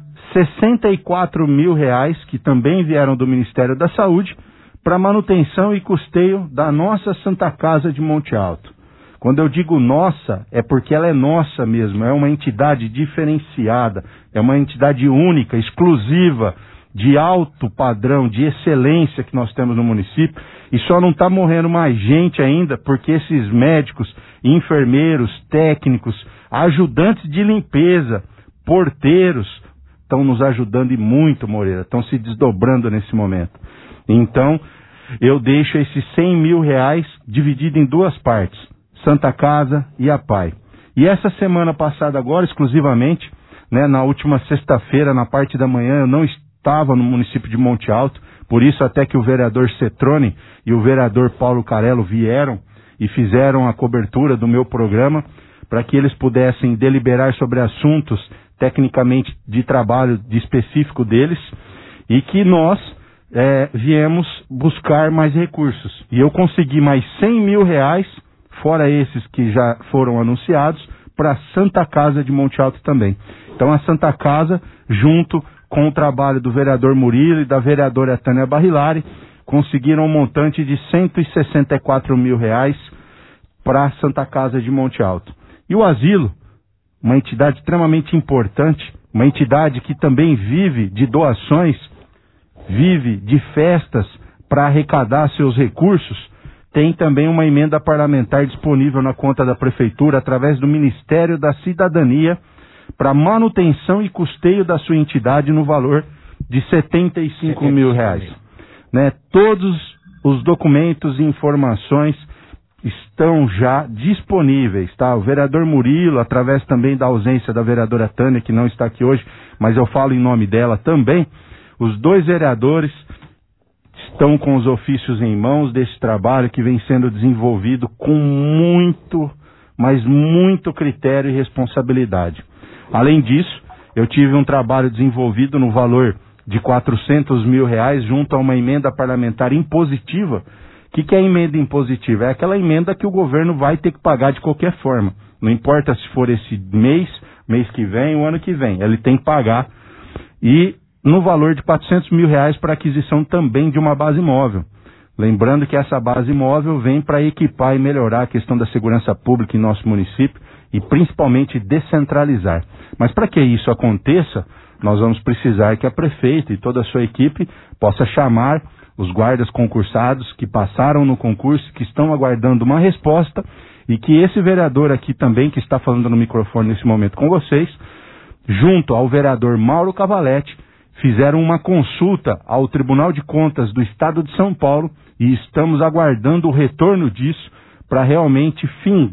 64 mil reais que também vieram do Ministério da Saúde para manutenção e custeio da nossa Santa Casa de Monte Alto. Quando eu digo nossa, é porque ela é nossa mesmo, é uma entidade diferenciada, é uma entidade única, exclusiva, de alto padrão, de excelência que nós temos no município, e só não está morrendo mais gente ainda, porque esses médicos, enfermeiros, técnicos, ajudantes de limpeza, porteiros, estão nos ajudando e muito, Moreira, estão se desdobrando nesse momento. Então, eu deixo esses 100 mil reais dividido em duas partes, Santa Casa e APAI. E essa semana passada agora, exclusivamente, né, na última sexta-feira, na parte da manhã, eu não estava no município de Monte Alto, por isso até que o vereador Cetrone e o vereador Paulo Carello vieram e fizeram a cobertura do meu programa para que eles pudessem deliberar sobre assuntos tecnicamente de trabalho de específico deles e que nós viemos buscar mais recursos. E eu consegui mais 100 mil reais, fora esses que já foram anunciados, para a Santa Casa de Monte Alto também. Então a Santa Casa, junto com o trabalho do vereador Murilo e da vereadora Tânia Barrilari, conseguiram um montante de 164 mil reais para a Santa Casa de Monte Alto. E o asilo, uma entidade extremamente importante, uma entidade que também vive de doações, vive de festas para arrecadar seus recursos, tem também uma emenda parlamentar disponível na conta da Prefeitura através do Ministério da Cidadania para manutenção e custeio da sua entidade no valor de 75 mil reais. Né? Todos os documentos e informações estão já disponíveis, tá? O vereador Murilo, através também da ausência da vereadora Tânia, que não está aqui hoje, mas eu falo em nome dela também, os dois vereadores estão com os ofícios em mãos desse trabalho que vem sendo desenvolvido com muito, mas muito critério e responsabilidade. Além disso, eu tive um trabalho desenvolvido no valor de 400 mil reais junto a uma emenda parlamentar impositiva. O que é emenda impositiva? É aquela emenda que o governo vai ter que pagar de qualquer forma. Não importa se for esse mês que vem, o ano que vem. Ele tem que pagar. E no valor de 400 mil reais para aquisição também de uma base móvel. Lembrando que essa base móvel vem para equipar e melhorar a questão da segurança pública em nosso município e principalmente descentralizar. Mas para que isso aconteça, nós vamos precisar que a prefeita e toda a sua equipe possa chamar os guardas concursados que passaram no concurso, que estão aguardando uma resposta, e que esse vereador aqui também, que está falando no microfone nesse momento com vocês, junto ao vereador Mauro Cavalete, fizeram uma consulta ao Tribunal de Contas do Estado de São Paulo e estamos aguardando o retorno disso para realmente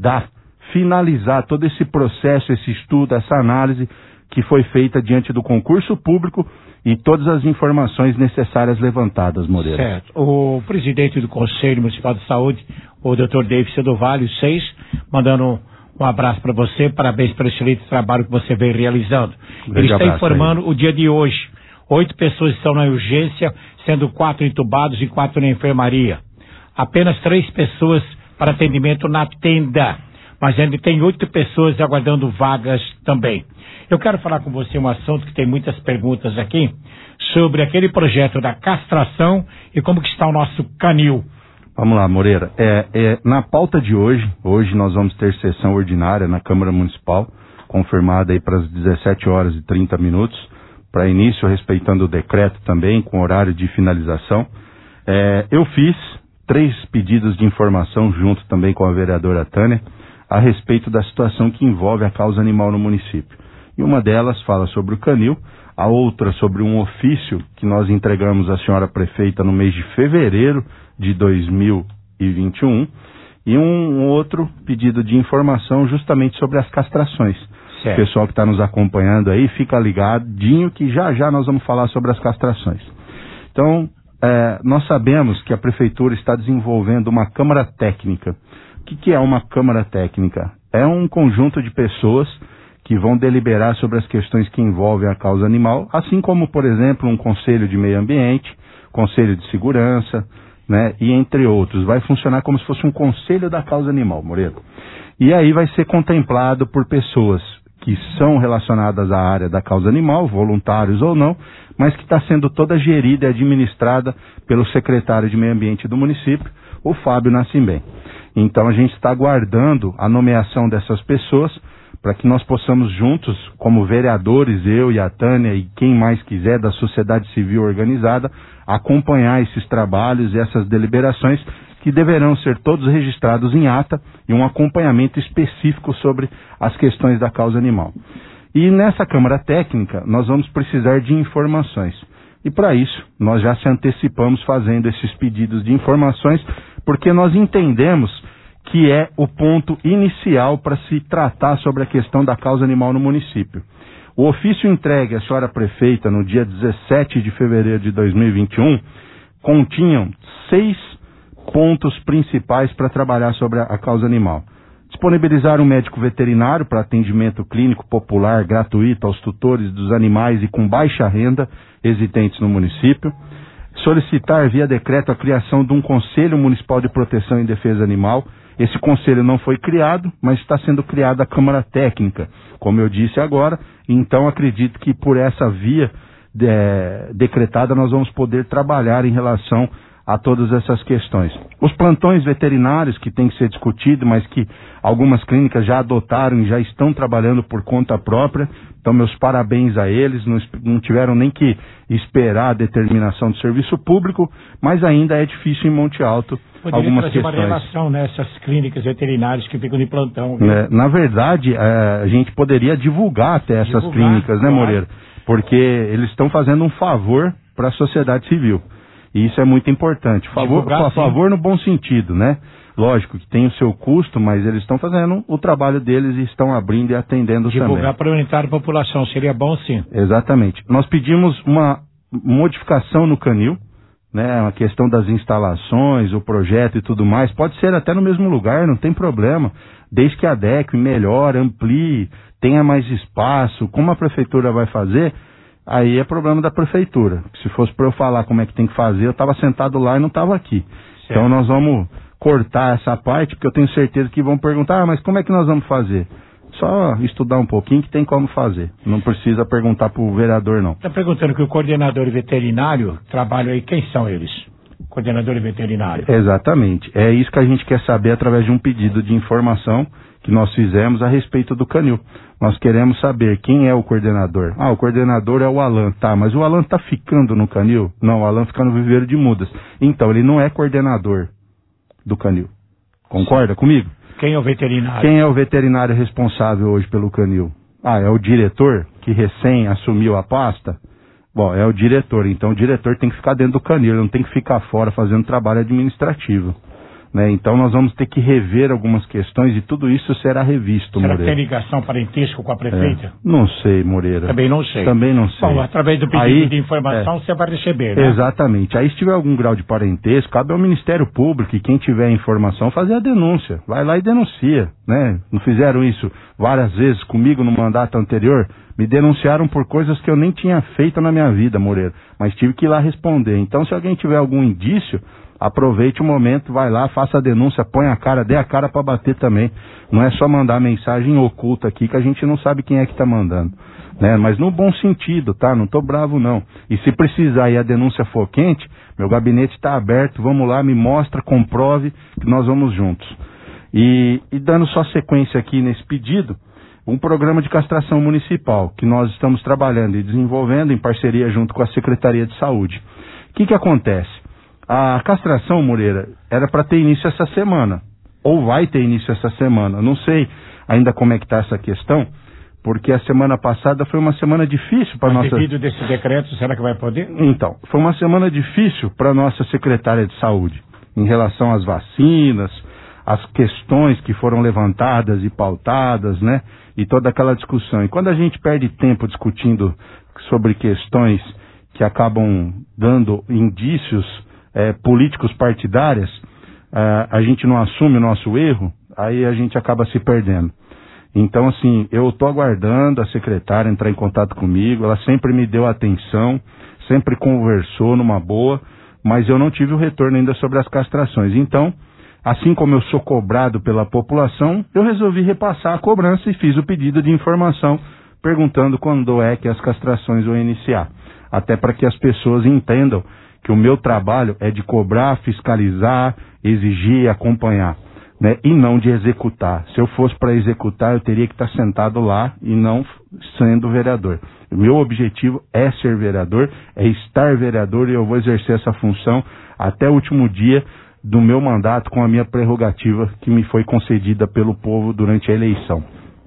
finalizar todo esse processo, esse estudo, essa análise que foi feita diante do concurso público e todas as informações necessárias levantadas, Moreira. Certo. O presidente do Conselho Municipal de Saúde, o Dr. Davidson do Vale, 6, mandando um abraço para você, parabéns pelo excelente trabalho que você vem realizando. Ele está informando o dia de hoje. 8 pessoas estão na urgência, sendo 4 entubados e 4 na enfermaria. Apenas 3 pessoas para atendimento na tenda, mas ainda tem 8 pessoas aguardando vagas também. Eu quero falar com você um assunto que tem muitas perguntas aqui, sobre aquele projeto da castração e como que está o nosso canil. Vamos lá, Moreira. Na pauta de hoje nós vamos ter sessão ordinária na Câmara Municipal, confirmada aí para as 17 horas e 30 minutos, para início respeitando o decreto também, com horário de finalização. Eu fiz 3 pedidos de informação junto também com a vereadora Tânia, a respeito da situação que envolve a causa animal no município. E uma delas fala sobre o canil, a outra sobre um ofício que nós entregamos à senhora prefeita no mês de fevereiro de 2021, e um outro pedido de informação justamente sobre as castrações. Certo. O pessoal que está nos acompanhando aí, fica ligadinho que já nós vamos falar sobre as castrações. Então, nós sabemos que a prefeitura está desenvolvendo uma câmara técnica. O que é uma câmara técnica? É um conjunto de pessoas que vão deliberar sobre as questões que envolvem a causa animal, assim como, por exemplo, um conselho de meio ambiente, conselho de segurança, né, e entre outros. Vai funcionar como se fosse um conselho da causa animal, Moreira. E aí vai ser contemplado por pessoas que são relacionadas à área da causa animal, voluntários ou não, mas que está sendo toda gerida e administrada pelo secretário de Meio Ambiente do município, o Fábio Nascimento. Então a gente está aguardando a nomeação dessas pessoas para que nós possamos juntos, como vereadores, eu e a Tânia e quem mais quiser da sociedade civil organizada, acompanhar esses trabalhos e essas deliberações que deverão ser todos registrados em ata e um acompanhamento específico sobre as questões da causa animal. E nessa Câmara Técnica nós vamos precisar de informações. E para isso nós já se antecipamos fazendo esses pedidos de informações, porque nós entendemos que é o ponto inicial para se tratar sobre a questão da causa animal no município. O ofício entregue à senhora prefeita no dia 17 de fevereiro de 2021 continham 6 pontos principais para trabalhar sobre a causa animal. Disponibilizar um médico veterinário para atendimento clínico popular gratuito aos tutores dos animais e com baixa renda existentes no município. Solicitar via decreto a criação de um Conselho Municipal de Proteção e Defesa Animal. Esse conselho não foi criado, mas está sendo criada a Câmara Técnica, como eu disse agora. Então acredito que por essa via decretada nós vamos poder trabalhar em relação a todas essas questões. Os plantões veterinários que tem que ser discutido, mas que algumas clínicas já adotaram e já estão trabalhando por conta própria. Então meus parabéns a eles, não tiveram nem que esperar a determinação do serviço público, mas ainda é difícil em Monte Alto algumas questões. Poderia trazer uma relação nessas clínicas veterinárias que ficam de plantão. Na verdade, a gente poderia divulgar até essas clínicas, né, Moreira? Porque eles estão fazendo um favor para a sociedade civil. E isso é muito importante. Favor no bom sentido, né? Lógico que tem o seu custo, mas eles estão fazendo o trabalho deles e estão abrindo e atendendo também. Divulgar para orientar a população, seria bom sim. Exatamente. Nós pedimos uma modificação no canil, né? A questão das instalações, o projeto e tudo mais. Pode ser até no mesmo lugar, não tem problema. Desde que adeque, melhore, amplie, tenha mais espaço. Como a prefeitura vai fazer... Aí é problema da prefeitura. Se fosse para eu falar como é que tem que fazer, eu estava sentado lá e não estava aqui. Certo. Então nós vamos cortar essa parte, porque eu tenho certeza que vão perguntar, mas como é que nós vamos fazer? Só estudar um pouquinho que tem como fazer. Não precisa perguntar para o vereador, não. Está perguntando que o coordenador veterinário trabalha aí, quem são eles? Coordenador veterinário. Exatamente. É isso que a gente quer saber através de um pedido de informação que nós fizemos a respeito do canil. Nós queremos saber quem é o coordenador. O coordenador é o Alan. Tá, mas o Alan tá ficando no canil? Não, o Alan fica no viveiro de mudas. Então, ele não é coordenador do canil. Concorda comigo? Quem é o veterinário? Quem é o veterinário responsável hoje pelo canil? É o diretor, que recém assumiu a pasta? Bom, é o diretor. Então, o diretor tem que ficar dentro do canil, ele não tem que ficar fora fazendo trabalho administrativo. Né? Então nós vamos ter que rever algumas questões e tudo isso será revisto, Moreira. Será que tem ligação parentesco com a prefeita? Não sei, Moreira. Também não sei. Bom, através do pedido de informação você vai receber, né? Exatamente. Aí se tiver algum grau de parentesco, cabe ao Ministério Público e quem tiver informação fazer a denúncia. Vai lá e denuncia, né? Não fizeram isso várias vezes comigo no mandato anterior? Me denunciaram por coisas que eu nem tinha feito na minha vida, Moreira. Mas tive que ir lá responder. Então se alguém tiver algum indício... Aproveite o momento, vai lá, faça a denúncia, põe a cara, dê a cara para bater também. Não é só mandar mensagem oculta aqui que a gente não sabe quem é que está mandando. Né? Mas no bom sentido, tá? Não tô bravo não. E se precisar e a denúncia for quente, meu gabinete está aberto, vamos lá, me mostra, comprove que nós vamos juntos. E dando só sequência aqui nesse pedido, um programa de castração municipal que nós estamos trabalhando e desenvolvendo em parceria junto com a Secretaria de Saúde. O que acontece? A castração, Moreira, era para ter início essa semana, ou vai ter início essa semana. Não sei ainda como é que está essa questão, porque a semana passada foi uma semana difícil para nossa... devido desse decreto, será que vai poder? Então, foi uma semana difícil para a nossa secretária de saúde, em relação às vacinas, as questões que foram levantadas e pautadas, né? E toda aquela discussão. E quando a gente perde tempo discutindo sobre questões que acabam dando indícios políticos partidários, a gente não assume o nosso erro, aí a gente acaba se perdendo. Então, assim, eu estou aguardando a secretária entrar em contato comigo, ela sempre me deu atenção, sempre conversou numa boa, mas eu não tive o retorno ainda sobre as castrações. Então, assim como eu sou cobrado pela população, eu resolvi repassar a cobrança e fiz o pedido de informação, perguntando quando é que as castrações vão iniciar. Até para que as pessoas entendam que o meu trabalho é de cobrar, fiscalizar, exigir e acompanhar, né? E não de executar. Se eu fosse para executar, eu teria que estar sentado lá e não sendo vereador. O meu objetivo é ser vereador, é estar vereador, e eu vou exercer essa função até o último dia do meu mandato, com a minha prerrogativa que me foi concedida pelo povo durante a eleição.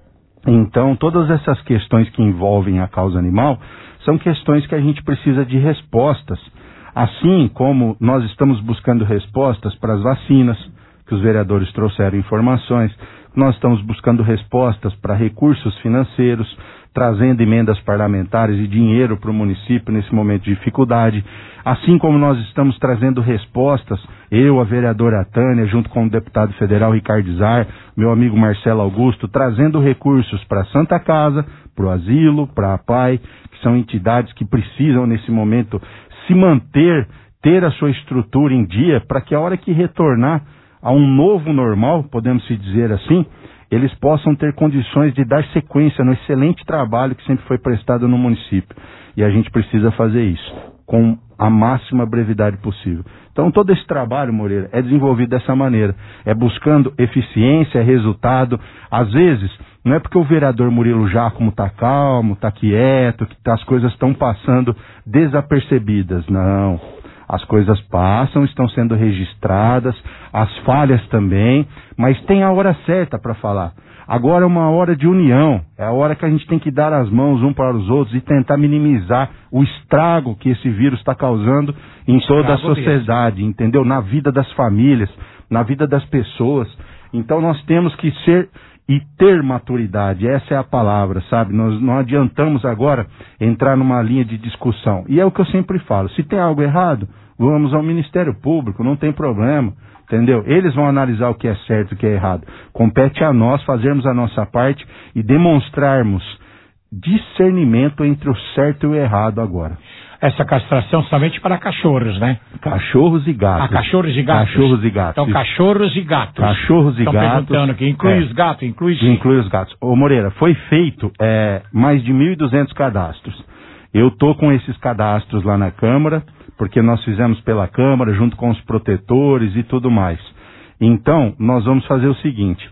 Então, todas essas questões que envolvem a causa animal são questões que a gente precisa de respostas. Assim como nós estamos buscando respostas para as vacinas, que os vereadores trouxeram informações, nós estamos buscando respostas para recursos financeiros, trazendo emendas parlamentares e dinheiro para o município nesse momento de dificuldade, assim como nós estamos trazendo respostas, eu, a vereadora Tânia, junto com o deputado federal Ricardo Zar, meu amigo Marcelo Augusto, trazendo recursos para a Santa Casa, para o Asilo, para a PAI, que são entidades que precisam nesse momento se manter, ter a sua estrutura em dia, para que a hora que retornar a um novo normal, podemos se dizer assim, eles possam ter condições de dar sequência no excelente trabalho que sempre foi prestado no município. E a gente precisa fazer isso com a máxima brevidade possível. Então todo esse trabalho, Moreira, é desenvolvido dessa maneira, é buscando eficiência, resultado. Às vezes, não é porque o vereador Murilo Giacomo está calmo, está quieto, que as coisas estão passando desapercebidas, não. As coisas passam, estão sendo registradas, as falhas também, mas tem a hora certa para falar. Agora é uma hora de união, é a hora que a gente tem que dar as mãos um para os outros e tentar minimizar o estrago que esse vírus está causando em toda a sociedade, entendeu? Na vida das famílias, na vida das pessoas. Então nós temos que ser e ter maturidade, essa é a palavra, sabe? Nós não adiantamos agora entrar numa linha de discussão. E é o que eu sempre falo, se tem algo errado, vamos ao Ministério Público, não tem problema, entendeu? Eles vão analisar o que é certo e o que é errado. Compete a nós fazermos a nossa parte e demonstrarmos discernimento entre o certo e o errado agora. Essa castração somente para cachorros, né? Cachorros e gatos. Ah, cachorros e gatos. Cachorros e gatos. Então, cachorros e gatos. Cachorros e gatos. Estão perguntando aqui, inclui os gatos? Inclui os gatos. Ô Moreira, foi feito mais de 1.200 cadastros. Eu estou com esses cadastros lá na Câmara, porque nós fizemos pela Câmara, junto com os protetores e tudo mais. Então, nós vamos fazer o seguinte,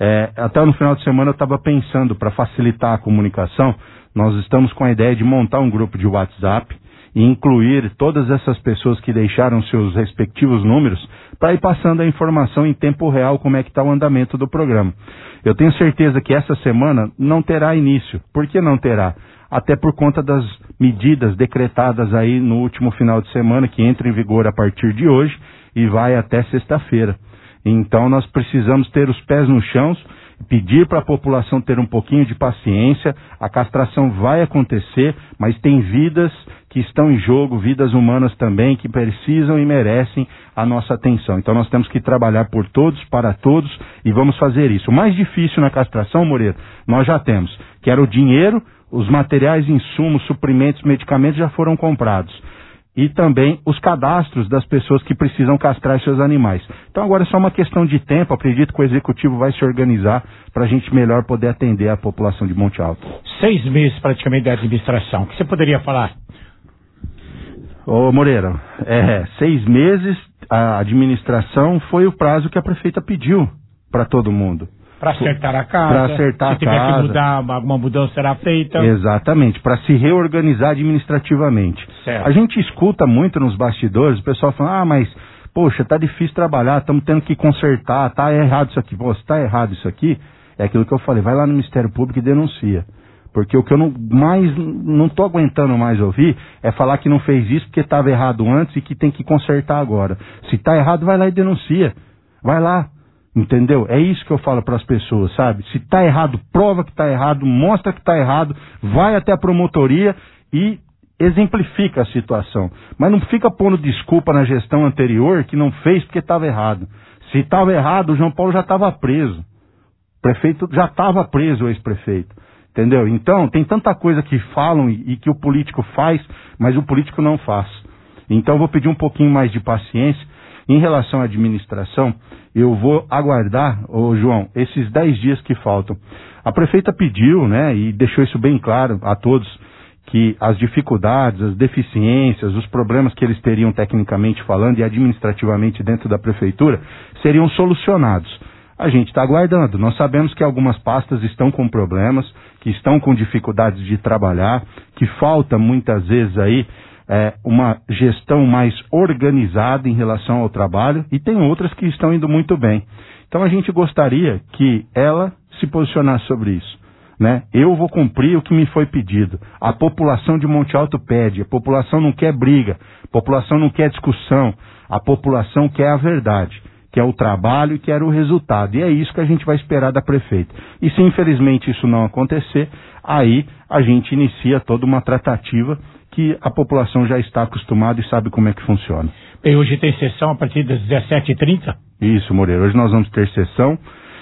até no final de semana eu estava pensando, para facilitar a comunicação, nós estamos com a ideia de montar um grupo de WhatsApp e incluir todas essas pessoas que deixaram seus respectivos números para ir passando a informação em tempo real como é que está o andamento do programa. Eu tenho certeza que essa semana não terá início. Por que não terá? Até por conta das medidas decretadas aí no último final de semana, que entra em vigor a partir de hoje e vai até sexta-feira. Então nós precisamos ter os pés no chão, pedir para a população ter um pouquinho de paciência. A castração vai acontecer, mas tem vidas que estão em jogo, vidas humanas também, que precisam e merecem a nossa atenção. Então nós temos que trabalhar por todos, para todos, e vamos fazer isso. O mais difícil na castração, Moreira, nós já temos, que era o dinheiro, os materiais, insumos, suprimentos, medicamentos já foram comprados. E também os cadastros das pessoas que precisam castrar seus animais. Então agora é só uma questão de tempo, acredito que o Executivo vai se organizar para a gente melhor poder atender a população de Monte Alto. 6 meses praticamente da administração, o que você poderia falar? Ô Moreira, 6 meses, a administração foi o prazo que a prefeita pediu para todo mundo. Para acertar a casa, para acertar se tiver que mudar, alguma mudança será feita. Exatamente, para se reorganizar administrativamente. Certo. A gente escuta muito nos bastidores, o pessoal falando, mas, poxa, tá difícil trabalhar, estamos tendo que consertar, tá errado isso aqui. Pô, se tá errado isso aqui, é aquilo que eu falei, vai lá no Ministério Público e denuncia. Porque o que eu não tô aguentando mais ouvir é falar que não fez isso porque estava errado antes e que tem que consertar agora. Se tá errado, vai lá e denuncia. Vai lá. Entendeu? É isso que eu falo para as pessoas, sabe? Se tá errado, prova que tá errado, mostra que tá errado, vai até a promotoria e exemplifica a situação. Mas não fica pondo desculpa na gestão anterior que não fez porque estava errado. Se estava errado, o João Paulo já estava preso. O prefeito já estava preso, o ex-prefeito. Entendeu? Então, tem tanta coisa que falam e que o político faz, mas o político não faz. Então, eu vou pedir um pouquinho mais de paciência. Em relação à administração, eu vou aguardar, João, esses 10 dias que faltam. A prefeita pediu, né, e deixou isso bem claro a todos, que as dificuldades, as deficiências, os problemas que eles teriam tecnicamente falando e administrativamente dentro da prefeitura seriam solucionados. A gente está aguardando. Nós sabemos que algumas pastas estão com problemas, que estão com dificuldades de trabalhar, que falta muitas vezes aí uma gestão mais organizada em relação ao trabalho, e tem outras que estão indo muito bem. Então a gente gostaria que ela se posicionasse sobre isso, né? Eu vou cumprir o que me foi pedido. A população de Monte Alto pede, a população não quer briga, a população não quer discussão, a população quer a verdade, quer o trabalho e quer o resultado. E é isso que a gente vai esperar da prefeita. E se infelizmente isso não acontecer, aí a gente inicia toda uma tratativa que a população já está acostumada e sabe como é que funciona. E hoje tem sessão a partir das 17h30? Isso, Moreira. Hoje nós vamos ter sessão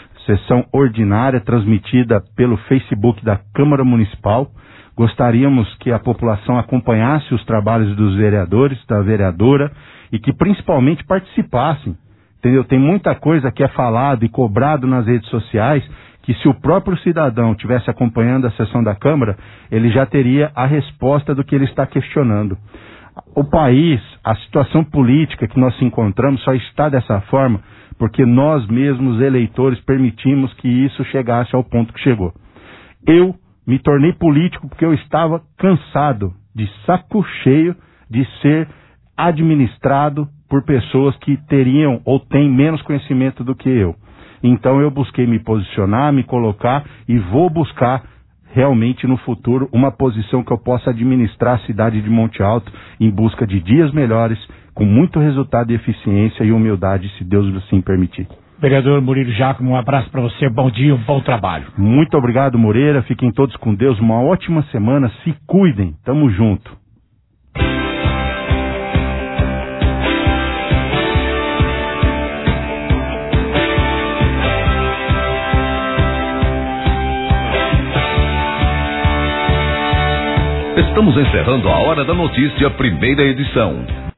ordinária transmitida pelo Facebook da Câmara Municipal. Gostaríamos que a população acompanhasse os trabalhos dos vereadores, da vereadora, e que principalmente participassem. Entendeu? Tem muita coisa que é falado e cobrado nas redes sociais, que se o próprio cidadão estivesse acompanhando a sessão da Câmara, ele já teria a resposta do que ele está questionando. O país, a situação política que nós se encontramos só está dessa forma porque nós mesmos, eleitores, permitimos que isso chegasse ao ponto que chegou. Eu me tornei político porque eu estava cansado, de saco cheio, de ser administrado por pessoas que teriam ou têm menos conhecimento do que eu. Então eu busquei me posicionar, me colocar e vou buscar realmente no futuro uma posição que eu possa administrar a cidade de Monte Alto em busca de dias melhores, com muito resultado e eficiência e humildade, se Deus assim permitir. Vereador Murilo Giacomo, um abraço para você, bom dia, um bom trabalho. Muito obrigado, Moreira, fiquem todos com Deus, uma ótima semana, se cuidem, tamo junto. Estamos encerrando a Hora da Notícia, primeira edição.